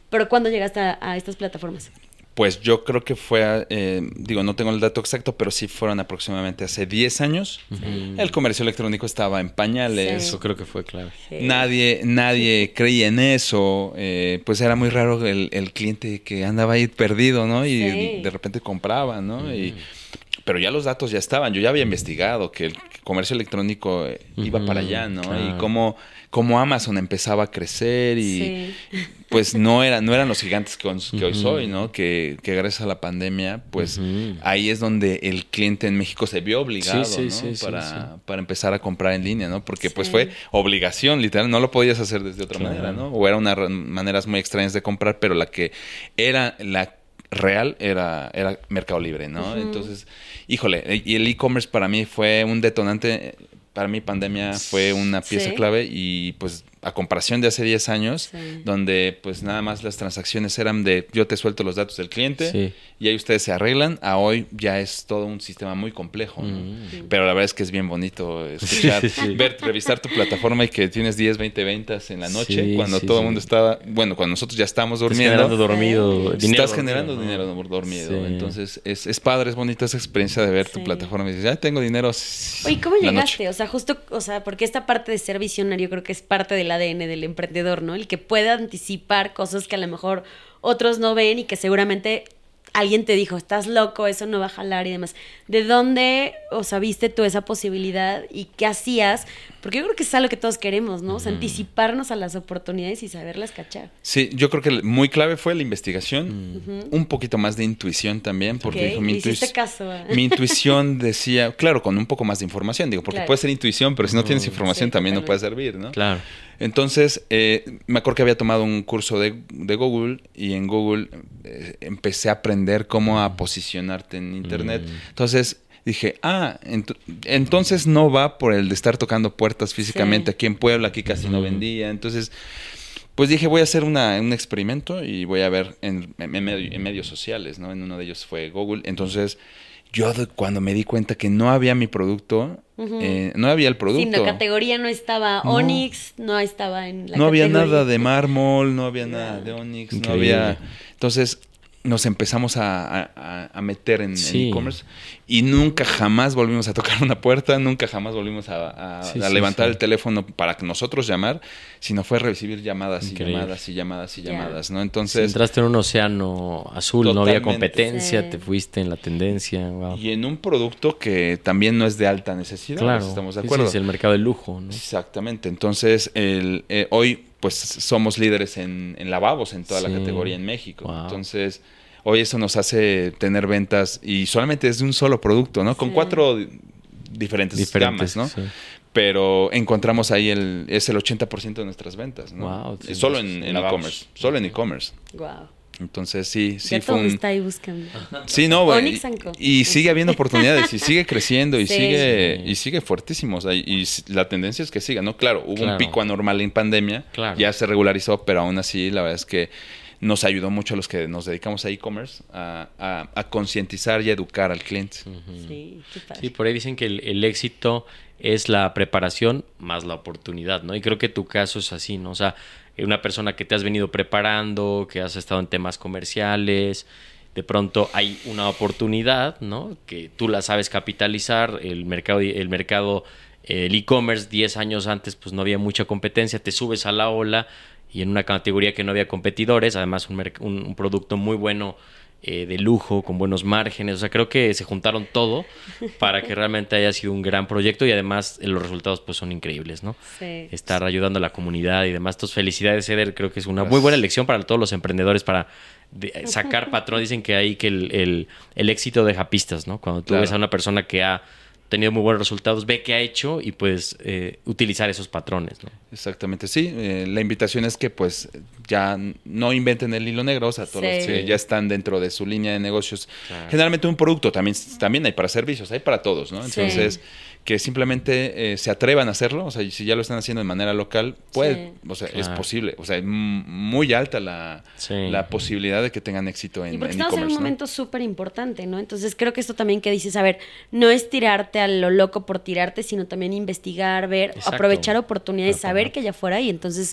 [SPEAKER 1] Pero ¿cuándo llegaste a, a estas plataformas?
[SPEAKER 3] Pues yo creo que fue, eh, digo, no tengo el dato exacto, pero sí fueron aproximadamente hace diez años. Uh-huh. El comercio electrónico estaba en pañales.
[SPEAKER 2] Sí. Eso creo que fue clave.
[SPEAKER 3] Sí. Nadie, nadie creía en eso. Eh, pues era muy raro el, el cliente que andaba ahí perdido, ¿no? Y sí. de repente compraba, ¿no? Uh-huh. Y, pero ya los datos ya estaban. Yo ya había investigado que el comercio electrónico iba uh-huh. para allá, ¿no? Claro. Y cómo, cómo Amazon empezaba a crecer y sí. pues no, era, no eran los gigantes que, que uh-huh. hoy soy, ¿no? Que, que gracias a la pandemia, pues uh-huh. ahí es donde el cliente en México se vio obligado, sí, sí, ¿no? Sí, para, sí, sí. para empezar a comprar en línea, ¿no? Porque sí. pues fue obligación, literal. No lo podías hacer de otra claro. manera, ¿no? O eran unas maneras muy extrañas de comprar, pero la que era la real era, era Mercado Libre, ¿no? Uh-huh. Entonces, híjole, y el e-commerce para mí fue un detonante. Para mí pandemia fue una pieza sí. clave y pues a comparación de hace diez años, sí. donde pues nada más las transacciones eran de yo te suelto los datos del cliente sí. y ahí ustedes se arreglan, a hoy ya es todo un sistema muy complejo, ¿no? Mm. Pero la verdad es que es bien bonito escuchar, sí. ver, revisar tu plataforma y que tienes diez, veinte ventas en la noche, sí, cuando sí, todo el sí. mundo está, bueno, cuando nosotros ya estamos durmiendo. Estás
[SPEAKER 2] generando dormido.
[SPEAKER 3] Estás dinero generando dormido, dinero ¿no? dormido. Sí. Entonces es, es padre, es bonita esa experiencia de ver sí. tu plataforma y dices, ya tengo dinero.
[SPEAKER 1] Oye, ¿cómo llegaste? Noche. O sea, justo, o sea, porque esta parte de ser visionario creo que es parte del A D N del emprendedor, ¿no? El que pueda anticipar cosas que a lo mejor otros no ven y que seguramente alguien te dijo, estás loco, eso no va a jalar y demás. ¿De dónde, o sea, viste tú esa posibilidad y qué hacías? Porque yo creo que es algo que todos queremos, ¿no? O sea, anticiparnos a las oportunidades y saberlas cachar.
[SPEAKER 3] Sí, yo creo que muy clave fue la investigación, uh-huh. un poquito más de intuición también, porque
[SPEAKER 1] okay.
[SPEAKER 3] dijo, mi,
[SPEAKER 1] intuición, caso, ¿eh?
[SPEAKER 3] mi intuición decía, claro, con un poco más de información, digo, porque claro. puede ser intuición, pero si no, no tienes información sí, también totalmente. No puede servir, ¿no?
[SPEAKER 2] Claro.
[SPEAKER 3] Entonces, eh, me acuerdo que había tomado un curso de, de Google y en Google eh, empecé a aprender cómo a posicionarte en Internet. Mm. Entonces dije, ah, ent- entonces no va por el de estar tocando puertas físicamente. Sí. Aquí en Puebla, aquí casi mm. no vendía. Entonces, pues dije, voy a hacer una, un experimento y voy a ver en, en, en, medio, en medios sociales, ¿no? En uno de ellos fue Google. Entonces, yo de, cuando me di cuenta que no había mi producto, uh-huh. eh, no había el producto.
[SPEAKER 1] Sí, la categoría no estaba no. Onix, no estaba en la
[SPEAKER 3] No
[SPEAKER 1] categoría.
[SPEAKER 3] había nada de mármol, no había yeah. nada de Onix, Increíble. no había... Entonces nos empezamos a, a, a meter en, sí. en e-commerce y nunca jamás volvimos a tocar una puerta, nunca jamás volvimos a, a, sí, a sí, levantar sí. el teléfono para nosotros llamar, sino fue recibir llamadas Increíble. y llamadas y llamadas y yeah. llamadas, ¿no? Entonces... Sí,
[SPEAKER 2] entraste en un océano azul, no había competencia, sí. te fuiste en la tendencia. Wow.
[SPEAKER 3] Y en un producto que también no es de alta necesidad,
[SPEAKER 2] claro.
[SPEAKER 3] pues estamos de acuerdo.
[SPEAKER 2] Sí, sí, es el mercado de lujo, ¿no?
[SPEAKER 3] Exactamente, entonces el, eh, hoy pues somos líderes en, en lavabos en toda sí. la categoría en México, wow. entonces... Hoy eso nos hace tener ventas y solamente es de un solo producto, ¿no? Con sí. cuatro diferentes, diferentes gamas, ¿no? Sí. Pero encontramos ahí el es el ochenta por ciento de nuestras ventas, ¿no? Wow, sí, solo en, en e-commerce, solo en e-commerce.
[SPEAKER 1] Wow.
[SPEAKER 3] Entonces sí, sí
[SPEAKER 1] ya
[SPEAKER 3] fue
[SPEAKER 1] todo
[SPEAKER 3] un...
[SPEAKER 1] está ahí buscando.
[SPEAKER 3] Sí, no, bueno, y, y sigue habiendo oportunidades y sigue creciendo y
[SPEAKER 1] sí.
[SPEAKER 3] sigue y sigue fuertísimo, o sea, y, y la tendencia es que siga, ¿no? Claro, hubo claro. un pico anormal en pandemia, claro. ya se regularizó, pero aún así la verdad es que nos ayudó mucho a los que nos dedicamos a e-commerce a, a, a concientizar y educar al cliente.
[SPEAKER 2] Uh-huh. Sí, sí, por ahí dicen que el, el éxito es la preparación más la oportunidad, ¿no? Y creo que tu caso es así, ¿no? O sea, una persona que te has venido preparando, que has estado en temas comerciales, de pronto hay una oportunidad, ¿no? Que tú la sabes capitalizar, el mercado, el mercado, el e-commerce diez años antes pues no había mucha competencia, te subes a la ola y en una categoría que no había competidores, además un, merc- un, un producto muy bueno eh, de lujo, con buenos márgenes, o sea, creo que se juntaron todo para que realmente haya sido un gran proyecto y además eh, los resultados pues son increíbles, ¿no? Sí. Estar ayudando a la comunidad y demás. Entonces, felicidades, Eder, creo que es una muy buena lección para todos los emprendedores para de, sacar patrón. Dicen que ahí que el, el, el éxito deja pistas, ¿no? Cuando tú claro. ves a una persona que ha tenido muy buenos resultados, ve qué ha hecho y pues eh, utilizar esos patrones, ¿no?
[SPEAKER 3] Exactamente, sí. Eh, la invitación es que pues ya no inventen el hilo negro, o sea, todos sí. los que ya están dentro de su línea de negocios. Claro. Generalmente un producto, también, también hay para servicios, hay para todos, ¿no? Entonces, sí. que simplemente eh, se atrevan a hacerlo, o sea, si ya lo están haciendo de manera local, puede, sí. o sea, claro. es posible, o sea, es muy alta la, sí. la posibilidad de que tengan éxito en,
[SPEAKER 1] y porque
[SPEAKER 3] en
[SPEAKER 1] estamos
[SPEAKER 3] e-commerce,
[SPEAKER 1] en un
[SPEAKER 3] ¿no?
[SPEAKER 1] momento súper importante, ¿no? Entonces creo que esto también que dices, a ver, no es tirarte a lo loco por tirarte, sino también investigar, ver, Exacto. aprovechar oportunidades, Pero saber que allá afuera y entonces creo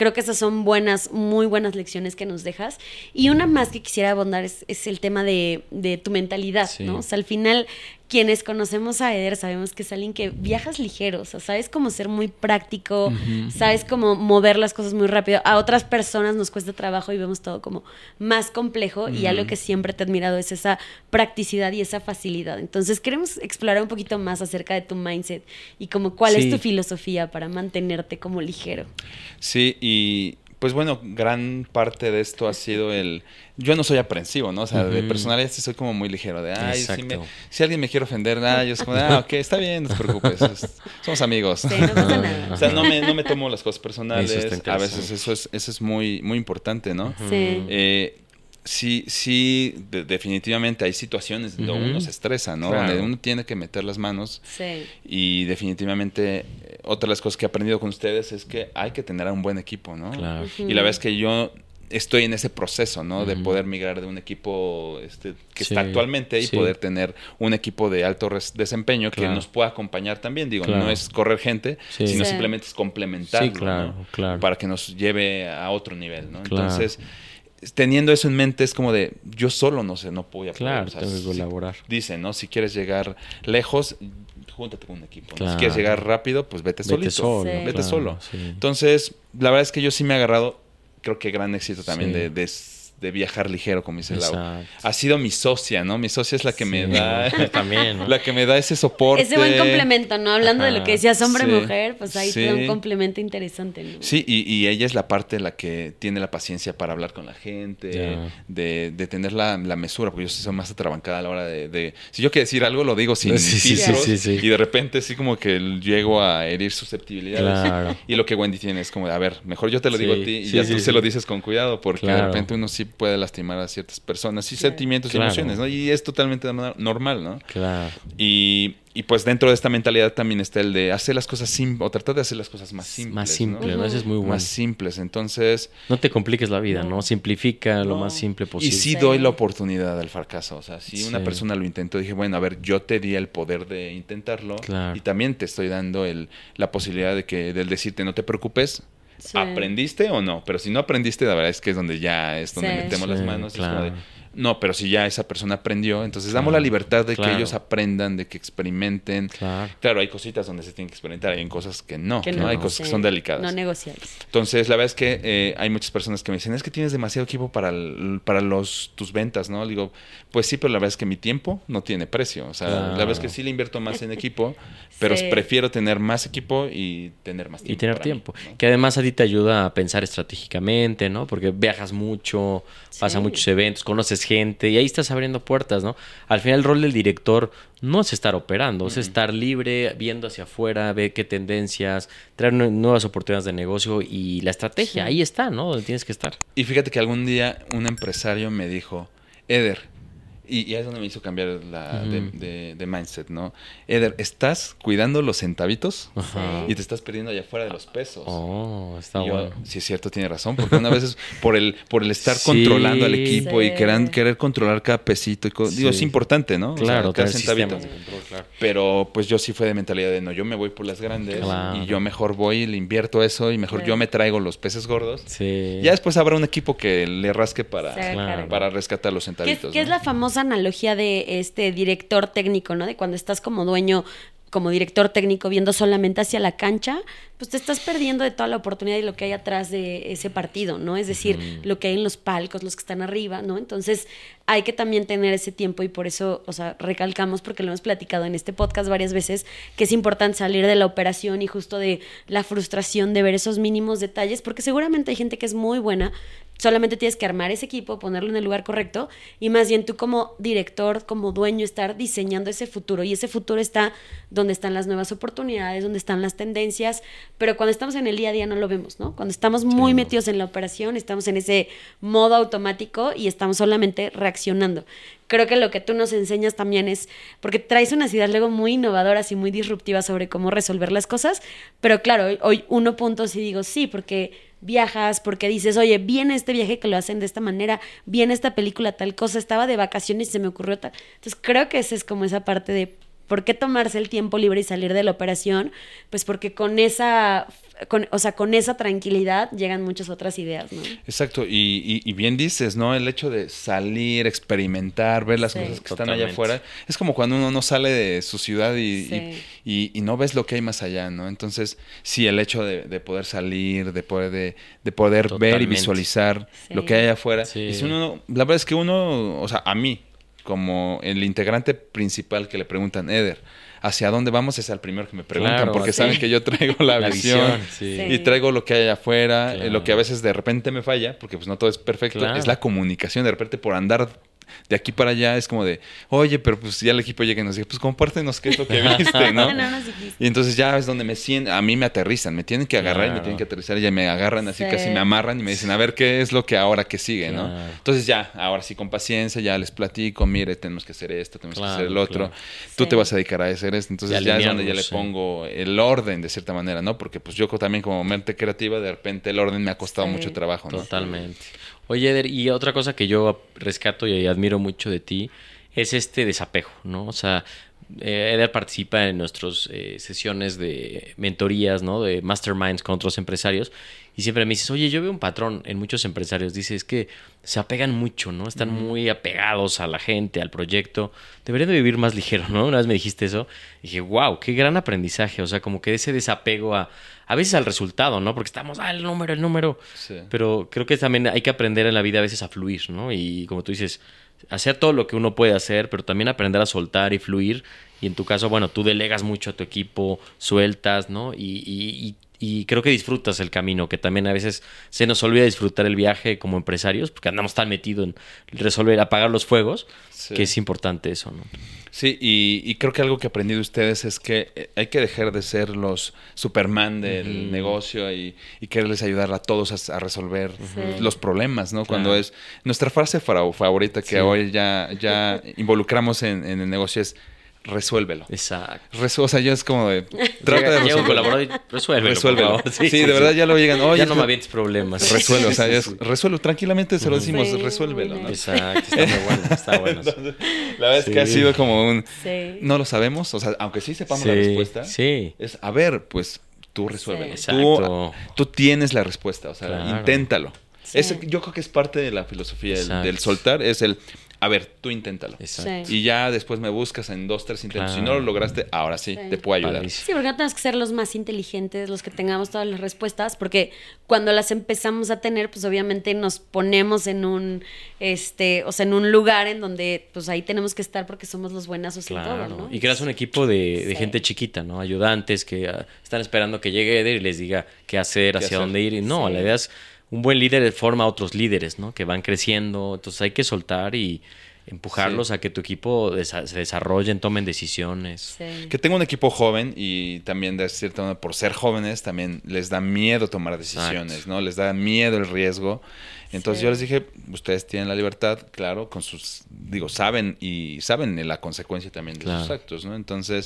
[SPEAKER 1] creo que esas son buenas, muy buenas lecciones que nos dejas. Y una más que quisiera abundar es, es el tema de, de tu mentalidad, sí. ¿no? O sea, al final, quienes conocemos a Eder sabemos que es alguien que viajas ligero, o sea, sabes cómo ser muy práctico, uh-huh. sabes cómo mover las cosas muy rápido. A otras personas nos cuesta trabajo y vemos todo como más complejo, uh-huh. y algo que siempre te he admirado es esa practicidad y esa facilidad. Entonces, queremos explorar un poquito más acerca de tu mindset y como cuál sí. es tu filosofía para mantenerte como ligero.
[SPEAKER 3] Sí, y pues bueno, gran parte de esto ha sido el... Yo no soy aprensivo, ¿no? O sea, uh-huh. de personalidad sí soy como muy ligero. De, ay, si, me, si alguien me quiere ofender, ah, yo soy como, ah, ok, está bien, no te preocupes. Es, somos amigos.
[SPEAKER 1] Sí, no pasa nada.
[SPEAKER 3] O sea, no me, no me tomo las cosas personales. A veces eso es, eso es muy, muy importante, ¿no?
[SPEAKER 1] Uh-huh. Sí.
[SPEAKER 3] Eh, sí, sí, de, definitivamente hay situaciones donde uh-huh. uno se estresa, ¿no? Claro. Donde uno tiene que meter las manos.
[SPEAKER 1] Sí.
[SPEAKER 3] Y definitivamente, eh, otra de las cosas que he aprendido con ustedes es que hay que tener a un buen equipo, ¿no?
[SPEAKER 2] Claro.
[SPEAKER 3] Uh-huh. Y la verdad es que yo estoy en ese proceso, ¿no? Uh-huh. De poder migrar de un equipo este, que sí. está actualmente y sí. poder tener un equipo de alto res- desempeño claro. que nos pueda acompañar también. Digo, claro. no es correr gente, sí. sino sí. simplemente es complementarlo,
[SPEAKER 2] sí, claro,
[SPEAKER 3] ¿no?
[SPEAKER 2] claro.
[SPEAKER 3] Para que nos lleve a otro nivel, ¿no?
[SPEAKER 2] Claro.
[SPEAKER 3] Entonces... Teniendo eso en mente es como de, yo solo no sé, no voy a poder.
[SPEAKER 2] Claro,
[SPEAKER 3] o sea,
[SPEAKER 2] tengo que
[SPEAKER 3] si,
[SPEAKER 2] colaborar.
[SPEAKER 3] Dicen, ¿no? Si quieres llegar lejos, júntate con un equipo.
[SPEAKER 2] Claro.
[SPEAKER 3] ¿no? Si quieres llegar rápido, pues vete,
[SPEAKER 2] vete
[SPEAKER 3] solito.
[SPEAKER 2] Solo,
[SPEAKER 1] sí.
[SPEAKER 3] Vete
[SPEAKER 2] claro,
[SPEAKER 3] solo.
[SPEAKER 2] Sí.
[SPEAKER 3] Entonces, la verdad es que yo sí me he agarrado, creo que gran éxito también
[SPEAKER 2] sí.
[SPEAKER 3] de, de, de viajar ligero, como dice Lau.
[SPEAKER 2] Exacto.
[SPEAKER 3] Ha sido mi socia, ¿no? Mi socia es la que
[SPEAKER 2] sí.
[SPEAKER 3] me da
[SPEAKER 2] también, ¿no?
[SPEAKER 3] la que me da ese soporte.
[SPEAKER 1] Ese buen complemento, ¿no? Hablando Ajá. de lo que decías hombre-mujer,
[SPEAKER 3] sí.
[SPEAKER 1] pues ahí
[SPEAKER 3] sí.
[SPEAKER 1] te da un complemento interesante, ¿no?
[SPEAKER 3] Sí, y, y ella es la parte la que tiene la paciencia para hablar con la gente, yeah. de, de tener la, la mesura, porque yo soy más atrabancada a la hora de, de... Si yo quiero decir algo, lo digo sin
[SPEAKER 2] sí,
[SPEAKER 3] filtros,
[SPEAKER 2] sí, sí, sí.
[SPEAKER 3] y de repente sí como que llego a herir susceptibilidades.
[SPEAKER 2] Claro.
[SPEAKER 3] Y lo que Wendy tiene es como de, a ver, mejor yo te lo
[SPEAKER 2] sí,
[SPEAKER 3] digo a ti y
[SPEAKER 2] sí,
[SPEAKER 3] ya
[SPEAKER 2] sí,
[SPEAKER 3] tú
[SPEAKER 2] sí.
[SPEAKER 3] se lo dices con cuidado, porque
[SPEAKER 2] claro.
[SPEAKER 3] de repente uno sí puede lastimar a ciertas personas y
[SPEAKER 1] claro.
[SPEAKER 3] sentimientos y
[SPEAKER 2] claro.
[SPEAKER 3] emociones, ¿no? Y es totalmente normal, ¿no?
[SPEAKER 2] Claro.
[SPEAKER 3] Y, y pues dentro de esta mentalidad también está el de hacer las cosas simples, o tratar de hacer las cosas más simples.
[SPEAKER 2] Más simples,
[SPEAKER 3] ¿no?
[SPEAKER 2] ¿no? Eso es muy bueno.
[SPEAKER 3] Más simples, entonces...
[SPEAKER 2] No te compliques la vida, ¿no?
[SPEAKER 1] No.
[SPEAKER 2] Simplifica
[SPEAKER 3] no.
[SPEAKER 2] lo más simple posible.
[SPEAKER 3] Y sí,
[SPEAKER 1] sí
[SPEAKER 3] doy la oportunidad al fracaso. O sea, si
[SPEAKER 2] sí.
[SPEAKER 3] una persona lo intentó, dije, bueno, a ver, yo te di el poder de intentarlo.
[SPEAKER 2] Claro.
[SPEAKER 3] Y también te estoy dando el, la posibilidad de que del decirte, no te preocupes. Sí. ¿Aprendiste o no? Pero si no aprendiste, la verdad es que es donde ya es donde sí. metemos sí, las manos.
[SPEAKER 2] Claro.
[SPEAKER 3] Es como de, no, pero si ya esa persona aprendió, entonces damos claro, la libertad de claro. que ellos aprendan, de que experimenten.
[SPEAKER 2] Claro.
[SPEAKER 3] claro, hay cositas donde se tienen que experimentar, hay cosas que no,
[SPEAKER 1] que
[SPEAKER 3] ¿no?
[SPEAKER 1] no
[SPEAKER 3] hay cosas
[SPEAKER 1] sí.
[SPEAKER 3] que son delicadas.
[SPEAKER 1] No negociables.
[SPEAKER 3] Entonces, la verdad es que eh, hay muchas personas que me dicen, es que tienes demasiado equipo para, el, para los, tus ventas, ¿no? Le digo, pues sí, pero la verdad es que mi tiempo no tiene precio. O sea, claro. la verdad es que sí le invierto más en equipo, pero sí. prefiero tener más equipo y tener más tiempo.
[SPEAKER 2] Y tener tiempo. Mí, ¿no? Que además a ti te ayuda a pensar estratégicamente, ¿no? Porque viajas mucho, sí. vas a muchos eventos, conoces gente y ahí estás abriendo puertas, ¿no? Al final el rol del director no es estar operando, uh-huh. es estar libre, viendo hacia afuera, ver qué tendencias, traer nuevas oportunidades de negocio y la estrategia, sí. ahí está, ¿no? Donde tienes que estar.
[SPEAKER 3] Y fíjate que algún día un empresario me dijo, Eder, y, y es donde me hizo cambiar la, uh-huh. de, de, de mindset, ¿no? Eder, estás cuidando los centavitos
[SPEAKER 2] uh-huh.
[SPEAKER 3] y te estás perdiendo allá afuera de los pesos.
[SPEAKER 2] Oh, está
[SPEAKER 3] y yo,
[SPEAKER 2] bueno.
[SPEAKER 3] Sí, es cierto, tiene razón, porque una vez es por el, por el estar sí, controlando al equipo sí. y querer, querer controlar cada pesito. Y co- sí. Digo, es importante, ¿no?
[SPEAKER 2] Claro,
[SPEAKER 3] o sea, cada centavito.
[SPEAKER 2] De control, claro.
[SPEAKER 3] Pero pues yo sí fue de mentalidad de no, yo me voy por las grandes
[SPEAKER 2] claro.
[SPEAKER 3] y yo mejor voy y le invierto eso y mejor claro. yo me traigo los peces gordos.
[SPEAKER 2] Sí.
[SPEAKER 3] Ya después habrá un equipo que le rasque para,
[SPEAKER 1] sí, claro.
[SPEAKER 3] para rescatar los centavitos.
[SPEAKER 1] ¿Qué, ¿no? ¿Qué es la famosa analogía de este director técnico, ¿no? De cuando estás como dueño, como director técnico, viendo solamente hacia la cancha, pues te estás perdiendo de toda la oportunidad y lo que hay atrás de ese partido, ¿no? Es decir, uh-huh. lo que hay en los palcos, los que están arriba, ¿no? Entonces hay que también tener ese tiempo y por eso, o sea, recalcamos, porque lo hemos platicado en este podcast varias veces, que es importante salir de la operación y justo de la frustración de ver esos mínimos detalles, porque seguramente hay gente que es muy buena, solamente tienes que armar ese equipo, ponerlo en el lugar correcto y más bien tú como director, como dueño, estar diseñando ese futuro y ese futuro está donde están las nuevas oportunidades, donde están las tendencias, pero cuando estamos en el día a día no lo vemos, ¿no? Cuando estamos muy sí, metidos en la operación, estamos en ese modo automático y estamos solamente reaccionando. Creo que lo que tú nos enseñas también es, porque traes unas ideas luego muy innovadoras y muy disruptivas sobre cómo resolver las cosas, pero claro, hoy, hoy uno punto sí digo sí, porque viajas, porque dices, oye, viene este viaje que lo hacen de esta manera, viene esta película tal cosa, estaba de vacaciones y se me ocurrió tal. Entonces creo que esa es como esa parte de ¿por qué tomarse el tiempo libre y salir de la operación? Pues porque con esa con, o sea, con esa tranquilidad llegan muchas otras ideas, ¿no?
[SPEAKER 3] Exacto, y, y, y bien dices, ¿no? El hecho de salir, experimentar, ver las sí, cosas que totalmente. Están allá afuera, es como cuando uno no sale de su ciudad y, sí. y, y, y no ves lo que hay más allá, ¿no? Entonces, sí, el hecho de, de poder salir, de poder, de, de poder ver y visualizar sí. lo que hay allá afuera. Sí. Y si uno, la verdad es que uno, o sea, a mí, como el integrante principal que le preguntan, Eder, ¿hacia dónde vamos? Es al primero que me preguntan, claro, porque sí. saben que yo traigo la, la visión, visión sí. y traigo lo que hay allá afuera, claro. eh, lo que a veces de repente me falla, porque pues no todo es perfecto, claro. es la comunicación. De repente por andar de aquí para allá es como de, oye, pero pues ya el equipo llega y nos dice, pues compártenos qué es lo que viste, ¿no? no, no y entonces ya es donde me sienten, a mí me aterrizan, me tienen que agarrar claro. y me tienen que aterrizar, y ya me agarran así, sí. casi me amarran y me dicen, a ver, ¿qué es lo que ahora que sigue, claro. no? Entonces ya, ahora sí con paciencia, ya les platico, mire, tenemos que hacer esto, tenemos claro, que hacer el otro, claro. tú sí. te vas a dedicar a hacer esto, entonces ya, ya es donde ya le sí. pongo el orden de cierta manera, ¿no? Porque pues yo también como mente creativa, de repente el orden me ha costado sí. mucho trabajo, ¿no?
[SPEAKER 2] Totalmente. Oye, Eder, y otra cosa que yo rescato y admiro mucho de ti es este desapego, ¿no? O sea, eh, Eder participa en nuestras eh, sesiones de mentorías, ¿no? De masterminds con otros empresarios, y siempre me dices, oye, yo veo un patrón en muchos empresarios, dices, es que se apegan mucho, ¿no? Están mm. muy apegados a la gente, al proyecto, deberían de vivir más ligero, ¿no? Una vez me dijiste eso, y dije, wow, qué gran aprendizaje, o sea, como que ese desapego a... A veces al resultado, ¿no? Porque estamos, ah, el número, el número. Sí. Pero creo que también hay que aprender en la vida a veces a fluir, ¿no? Y como tú dices, hacer todo lo que uno puede hacer, pero también aprender a soltar y fluir. Y en tu caso, bueno, tú delegas mucho a tu equipo, sueltas, ¿no? Y, y, y, y creo que disfrutas el camino, que también a veces se nos olvida disfrutar el viaje como empresarios, porque andamos tan metidos en resolver, apagar los fuegos, sí. que es importante eso, ¿no?
[SPEAKER 3] Sí, y, y creo que algo que aprendí de ustedes es que hay que dejar de ser los Superman del uh-huh. negocio y, y quererles ayudar a todos a, a resolver uh-huh. los problemas, ¿no? Claro. Cuando es nuestra frase favorita que sí. hoy ya, ya involucramos en, en el negocio es resuélvelo.
[SPEAKER 2] Exacto.
[SPEAKER 3] Resu- o sea, yo es como de... Trata de
[SPEAKER 2] resolverlo. colaborador y resuélvelo.
[SPEAKER 3] Resuélvelo.
[SPEAKER 2] Sí,
[SPEAKER 3] sí, sí, de verdad ya lo llegan. Oye,
[SPEAKER 2] ya no me avientes problemas.
[SPEAKER 3] Resuelve, o sea, es, resuelve. Tranquilamente se lo decimos, sí. resuélvelo, ¿no?
[SPEAKER 2] Exacto, está muy bueno, está bueno.
[SPEAKER 3] Entonces, la verdad sí. es que ha sido como un... Sí. No lo sabemos, o sea, aunque sí sepamos sí. la respuesta,
[SPEAKER 2] sí.
[SPEAKER 3] es, a ver, pues, tú resuélvelo.
[SPEAKER 2] Sí. Exacto.
[SPEAKER 3] Tú, tú tienes la respuesta, o sea, claro. inténtalo. Sí. Es, yo creo que es parte de la filosofía del, del soltar, es el... A ver, tú inténtalo.
[SPEAKER 1] Exacto.
[SPEAKER 3] Sí. Y ya después me buscas en dos, tres intentos. Claro. Si no lo lograste, ahora sí, sí. te puedo ayudar.
[SPEAKER 1] Sí, porque no tenemos que ser los más inteligentes, los que tengamos todas las respuestas, porque cuando las empezamos a tener, pues obviamente nos ponemos en un, este, o sea, en un lugar en donde, pues ahí tenemos que estar porque somos los buenazos
[SPEAKER 2] claro.
[SPEAKER 1] en todo, ¿no?
[SPEAKER 2] Y creas un equipo de, de sí. gente chiquita, ¿no? Ayudantes que uh, están esperando que llegue Eder y les diga qué hacer, ¿Qué hacia hacer? dónde ir. Y no, sí. la idea es un buen líder forma a otros líderes, ¿no? Que van creciendo. Entonces hay que soltar y empujarlos sí. a que tu equipo desa- se desarrollen, tomen decisiones.
[SPEAKER 3] Sí. Que tengo un equipo joven y también de cierta manera, por ser jóvenes, también les da miedo tomar decisiones, Exacto. ¿no? Les da miedo el riesgo. Entonces sí. yo les dije, ustedes tienen la libertad, claro, con sus, digo, saben y saben la consecuencia también de claro. sus actos, ¿no? Entonces,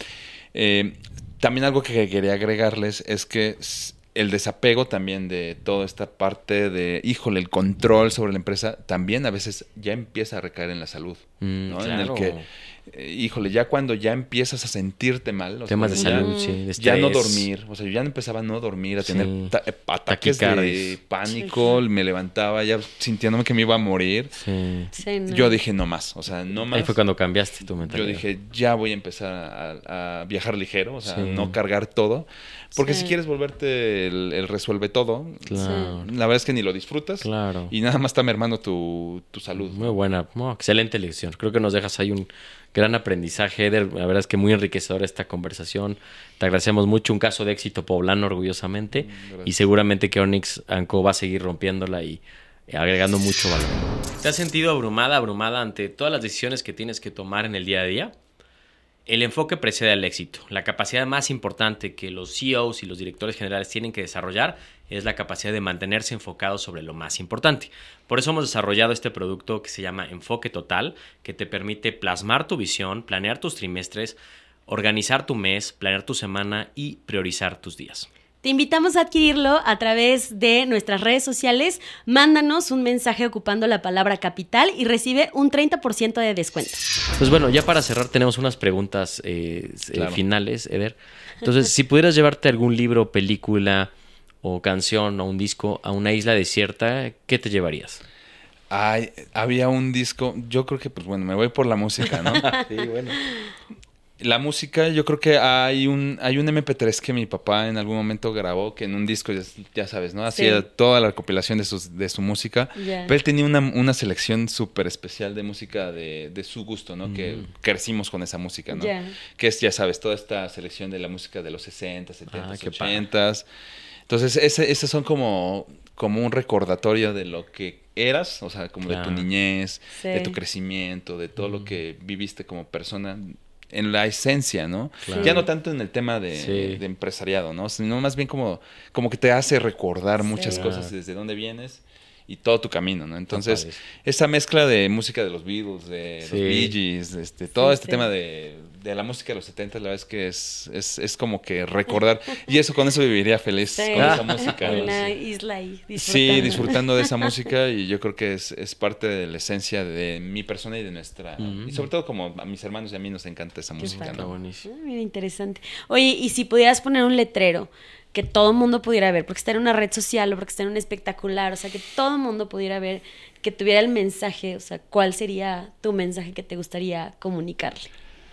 [SPEAKER 3] eh, también algo que quería agregarles es que el desapego también de toda esta parte de, híjole, el control sobre la empresa, también a veces ya empieza a recaer en la salud, mm, ¿no? Claro. En el que, eh, híjole, ya cuando ya empiezas a sentirte mal, o
[SPEAKER 2] temas
[SPEAKER 3] sea,
[SPEAKER 2] de salud,
[SPEAKER 3] ya,
[SPEAKER 2] sí, de
[SPEAKER 3] ya no dormir, o sea, yo ya empezaba a no dormir, a tener sí. ta- ataques de pánico, sí, sí. me levantaba ya sintiéndome que me iba a morir. Sí. Sí, no. Yo dije, no más, o sea, no más.
[SPEAKER 2] Ahí fue cuando cambiaste tu mentalidad.
[SPEAKER 3] Yo dije, ya voy a empezar a, a viajar ligero, o sea, sí. no cargar todo. Porque sí. si quieres volverte el, el resuelve todo, claro. la verdad es que ni lo disfrutas. Claro. Y nada más está mermando tu, tu salud.
[SPEAKER 2] Muy buena, oh, excelente lección. Creo que nos dejas ahí un gran aprendizaje, Eder. La verdad es que muy enriquecedora esta conversación. Te agradecemos mucho. Un caso de éxito poblano, orgullosamente. Gracias. Y seguramente que Onyx and Co va a seguir rompiéndola y agregando mucho valor. ¿Te has sentido abrumada, abrumada ante todas las decisiones que tienes que tomar en el día a día? El enfoque precede al éxito. La capacidad más importante que los C E Os y los directores generales tienen que desarrollar es la capacidad de mantenerse enfocados sobre lo más importante. Por eso hemos desarrollado este producto que se llama Enfoque Total, que te permite plasmar tu visión, planear tus trimestres, organizar tu mes, planear tu semana y priorizar tus días.
[SPEAKER 1] Te invitamos a adquirirlo a través de nuestras redes sociales. Mándanos un mensaje ocupando la palabra capital y recibe un treinta por ciento de descuento.
[SPEAKER 2] Pues bueno, ya para cerrar tenemos unas preguntas eh,
[SPEAKER 3] Claro.
[SPEAKER 2] eh, finales, Eder. Entonces, si pudieras llevarte algún libro, película o canción o un disco a una isla desierta, ¿qué te llevarías?
[SPEAKER 3] Ay, había un disco, yo creo que, pues bueno, me voy por la música, ¿no?
[SPEAKER 2] Sí, bueno.
[SPEAKER 3] La música, yo creo que hay un hay un eme pe tres que mi papá en algún momento grabó, que en un disco, ya, ya sabes, ¿no? Hacía
[SPEAKER 1] Sí.
[SPEAKER 3] toda la recopilación de, sus, de su música.
[SPEAKER 1] Ya.
[SPEAKER 3] Pero él tenía una, una selección súper especial de música de, de su gusto, ¿no? Que crecimos con esa música, ¿no?
[SPEAKER 1] Ya.
[SPEAKER 3] Que es, ya sabes, toda esta selección de la música de los sesenta, setenta,
[SPEAKER 2] Ah, qué padre.
[SPEAKER 3] ochenta. Entonces, ese, ese son como, como un recordatorio de lo que eras, o sea, como de tu
[SPEAKER 2] Claro.
[SPEAKER 3] niñez,
[SPEAKER 1] Sí.
[SPEAKER 3] de tu crecimiento, de todo lo que viviste como persona en la esencia, ¿no?
[SPEAKER 2] Claro.
[SPEAKER 3] Ya no tanto en el tema de,
[SPEAKER 2] Sí.
[SPEAKER 3] de empresariado, ¿no? Sino más bien como, como que te hace recordar muchas
[SPEAKER 1] Sí.
[SPEAKER 3] cosas desde dónde vienes y todo tu camino, ¿no? Entonces,
[SPEAKER 2] padrísimo.
[SPEAKER 3] esa mezcla de música de los Beatles, de
[SPEAKER 2] Sí.
[SPEAKER 3] los Bee Gees, este, todo
[SPEAKER 1] Sí,
[SPEAKER 3] este
[SPEAKER 1] sí.
[SPEAKER 3] tema de, de la música de los setenta, la verdad es que es, es, es como que recordar. Y eso, con eso viviría feliz,
[SPEAKER 1] Sí.
[SPEAKER 3] con esa música.
[SPEAKER 1] En
[SPEAKER 3] ¿no?
[SPEAKER 1] la
[SPEAKER 3] Sí.
[SPEAKER 1] isla ahí, disfrutando.
[SPEAKER 3] Sí, disfrutando de esa música, y yo creo que es, es parte de la esencia de mi persona y de nuestra...
[SPEAKER 2] Ujú.
[SPEAKER 3] Y sobre todo como a mis hermanos y a mí nos encanta esa
[SPEAKER 1] Qué
[SPEAKER 3] música,
[SPEAKER 1] padre.
[SPEAKER 2] Está
[SPEAKER 3] ¿no?
[SPEAKER 2] buenísimo.
[SPEAKER 1] Ah, mira, interesante. Oye, y si pudieras poner un letrero que todo el mundo pudiera ver, porque está en una red social o porque está en un espectacular, o sea, que todo el mundo pudiera ver, que tuviera el mensaje, o sea, ¿cuál sería tu mensaje que te gustaría comunicarle?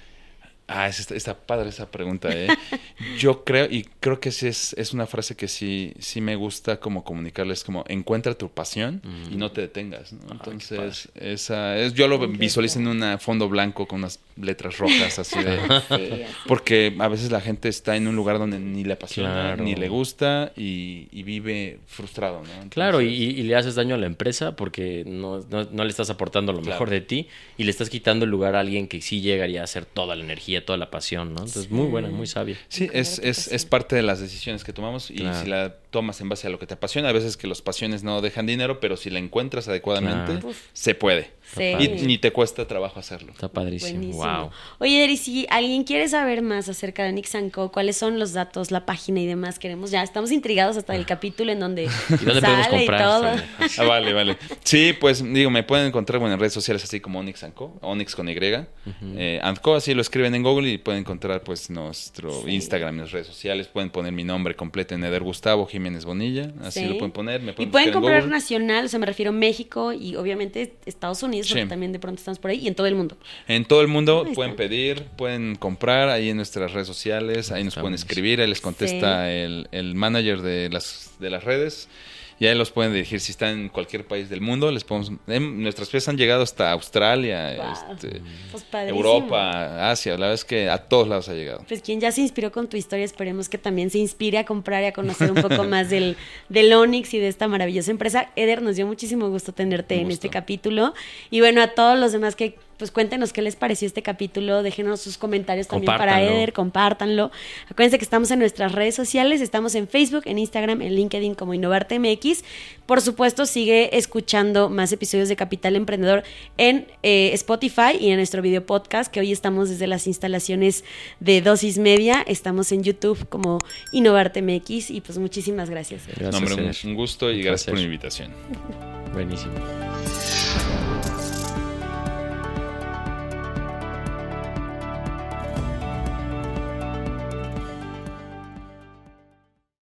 [SPEAKER 3] Ah, es- está, está padre esa pregunta, ¿eh? Yo creo, y creo que sí es, es una frase que sí, sí me gusta como comunicarles, como encuentra tu pasión y no te detengas, ¿no?
[SPEAKER 2] qué
[SPEAKER 3] Entonces, esa es, yo lo
[SPEAKER 1] Completa.
[SPEAKER 3] visualizo en un fondo blanco con unas letras rojas así de...
[SPEAKER 1] Sí, así.
[SPEAKER 3] Porque a veces la gente está en un lugar donde ni le apasiona,
[SPEAKER 2] Claro.
[SPEAKER 3] ni le gusta y, y vive frustrado, ¿no? Entonces,
[SPEAKER 2] Claro, y, y le haces daño a la empresa porque no, no, no le estás aportando lo
[SPEAKER 3] Claro.
[SPEAKER 2] mejor de ti y le estás quitando el lugar a alguien que sí llegaría a hacer toda la energía, toda la pasión, ¿no? Entonces,
[SPEAKER 1] Sí.
[SPEAKER 2] muy buena, muy sabia.
[SPEAKER 3] Sí,
[SPEAKER 1] Encontrar
[SPEAKER 3] es,
[SPEAKER 1] tu
[SPEAKER 3] es,
[SPEAKER 1] pasión.
[SPEAKER 3] es parte de las decisiones que tomamos, y
[SPEAKER 2] Claro.
[SPEAKER 3] si la tomas en base a lo que te apasiona, a veces que las pasiones no dejan dinero, pero si la encuentras adecuadamente,
[SPEAKER 2] Claro.
[SPEAKER 1] Uf.
[SPEAKER 3] se puede.
[SPEAKER 1] Sí.
[SPEAKER 3] Y ni te cuesta trabajo hacerlo.
[SPEAKER 2] Está padrísimo.
[SPEAKER 1] Buenísimo.
[SPEAKER 2] Wow.
[SPEAKER 1] Oye, Eri, si alguien quiere saber más acerca de Onyx and Co, cuáles son los datos, la página y demás, queremos, ya estamos intrigados hasta el capítulo en donde
[SPEAKER 2] ¿Y dónde podemos
[SPEAKER 1] sale y
[SPEAKER 2] comprar?
[SPEAKER 1] todo.
[SPEAKER 2] Este?
[SPEAKER 3] Ah, vale, vale. Sí, pues digo, me pueden encontrar bueno, en redes sociales así como Onyx and Co, Onyx con Y, eh, and Co, así lo escriben en Google y pueden encontrar pues nuestro
[SPEAKER 1] Sí.
[SPEAKER 3] Instagram, las redes sociales, pueden poner mi nombre completo en Eder Gustavo Jiménez Bonilla, así
[SPEAKER 1] Sí.
[SPEAKER 3] lo pueden poner, me
[SPEAKER 1] Y
[SPEAKER 3] pueden
[SPEAKER 1] pueden
[SPEAKER 3] buscar en
[SPEAKER 1] comprar
[SPEAKER 3] Google.
[SPEAKER 1] nacional, o sea, me refiero a México y obviamente Estados Unidos, porque
[SPEAKER 3] Sí.
[SPEAKER 1] también de pronto estamos por ahí, y en todo el mundo.
[SPEAKER 3] En todo el mundo
[SPEAKER 1] Ahí
[SPEAKER 3] pueden
[SPEAKER 1] está.
[SPEAKER 3] pedir, pueden comprar ahí en nuestras redes sociales, ahí nos
[SPEAKER 2] Está
[SPEAKER 3] pueden
[SPEAKER 2] buenísimo.
[SPEAKER 3] escribir, ahí les contesta el, el manager de las, de las redes, y ahí los pueden dirigir si están en cualquier país del mundo. Les podemos, em, nuestras piezas han llegado hasta Australia,
[SPEAKER 1] Wow.
[SPEAKER 3] este,
[SPEAKER 1] Pues padrísimo.
[SPEAKER 3] Europa, Asia, la verdad es que a todos lados ha llegado.
[SPEAKER 1] Pues quien ya se inspiró con tu historia, esperemos que también se inspire a comprar y a conocer un poco más del, del Onyx y de esta maravillosa empresa. Eder, nos dio muchísimo gusto tenerte
[SPEAKER 3] Un
[SPEAKER 1] en
[SPEAKER 3] gusto.
[SPEAKER 1] este capítulo. Y bueno, a todos los demás que, pues cuéntenos qué les pareció este capítulo, déjenos sus comentarios también para
[SPEAKER 2] Compártanlo.
[SPEAKER 1] Eder, compártanlo. Acuérdense que estamos en nuestras redes sociales, estamos en Facebook, en Instagram, en LinkedIn como Innovarte M X. Por supuesto, sigue escuchando más episodios de Capital Emprendedor en eh, Spotify y en nuestro video podcast, que hoy estamos desde las instalaciones de Dosis Media. Estamos en YouTube como Innovarte M X y pues muchísimas gracias. Eder.
[SPEAKER 3] No,
[SPEAKER 2] Gracias,
[SPEAKER 3] hombre, un,
[SPEAKER 2] Eder.
[SPEAKER 3] un gusto y
[SPEAKER 2] Un
[SPEAKER 3] gracias por la
[SPEAKER 2] placer.
[SPEAKER 3] invitación.
[SPEAKER 2] Buenísimo.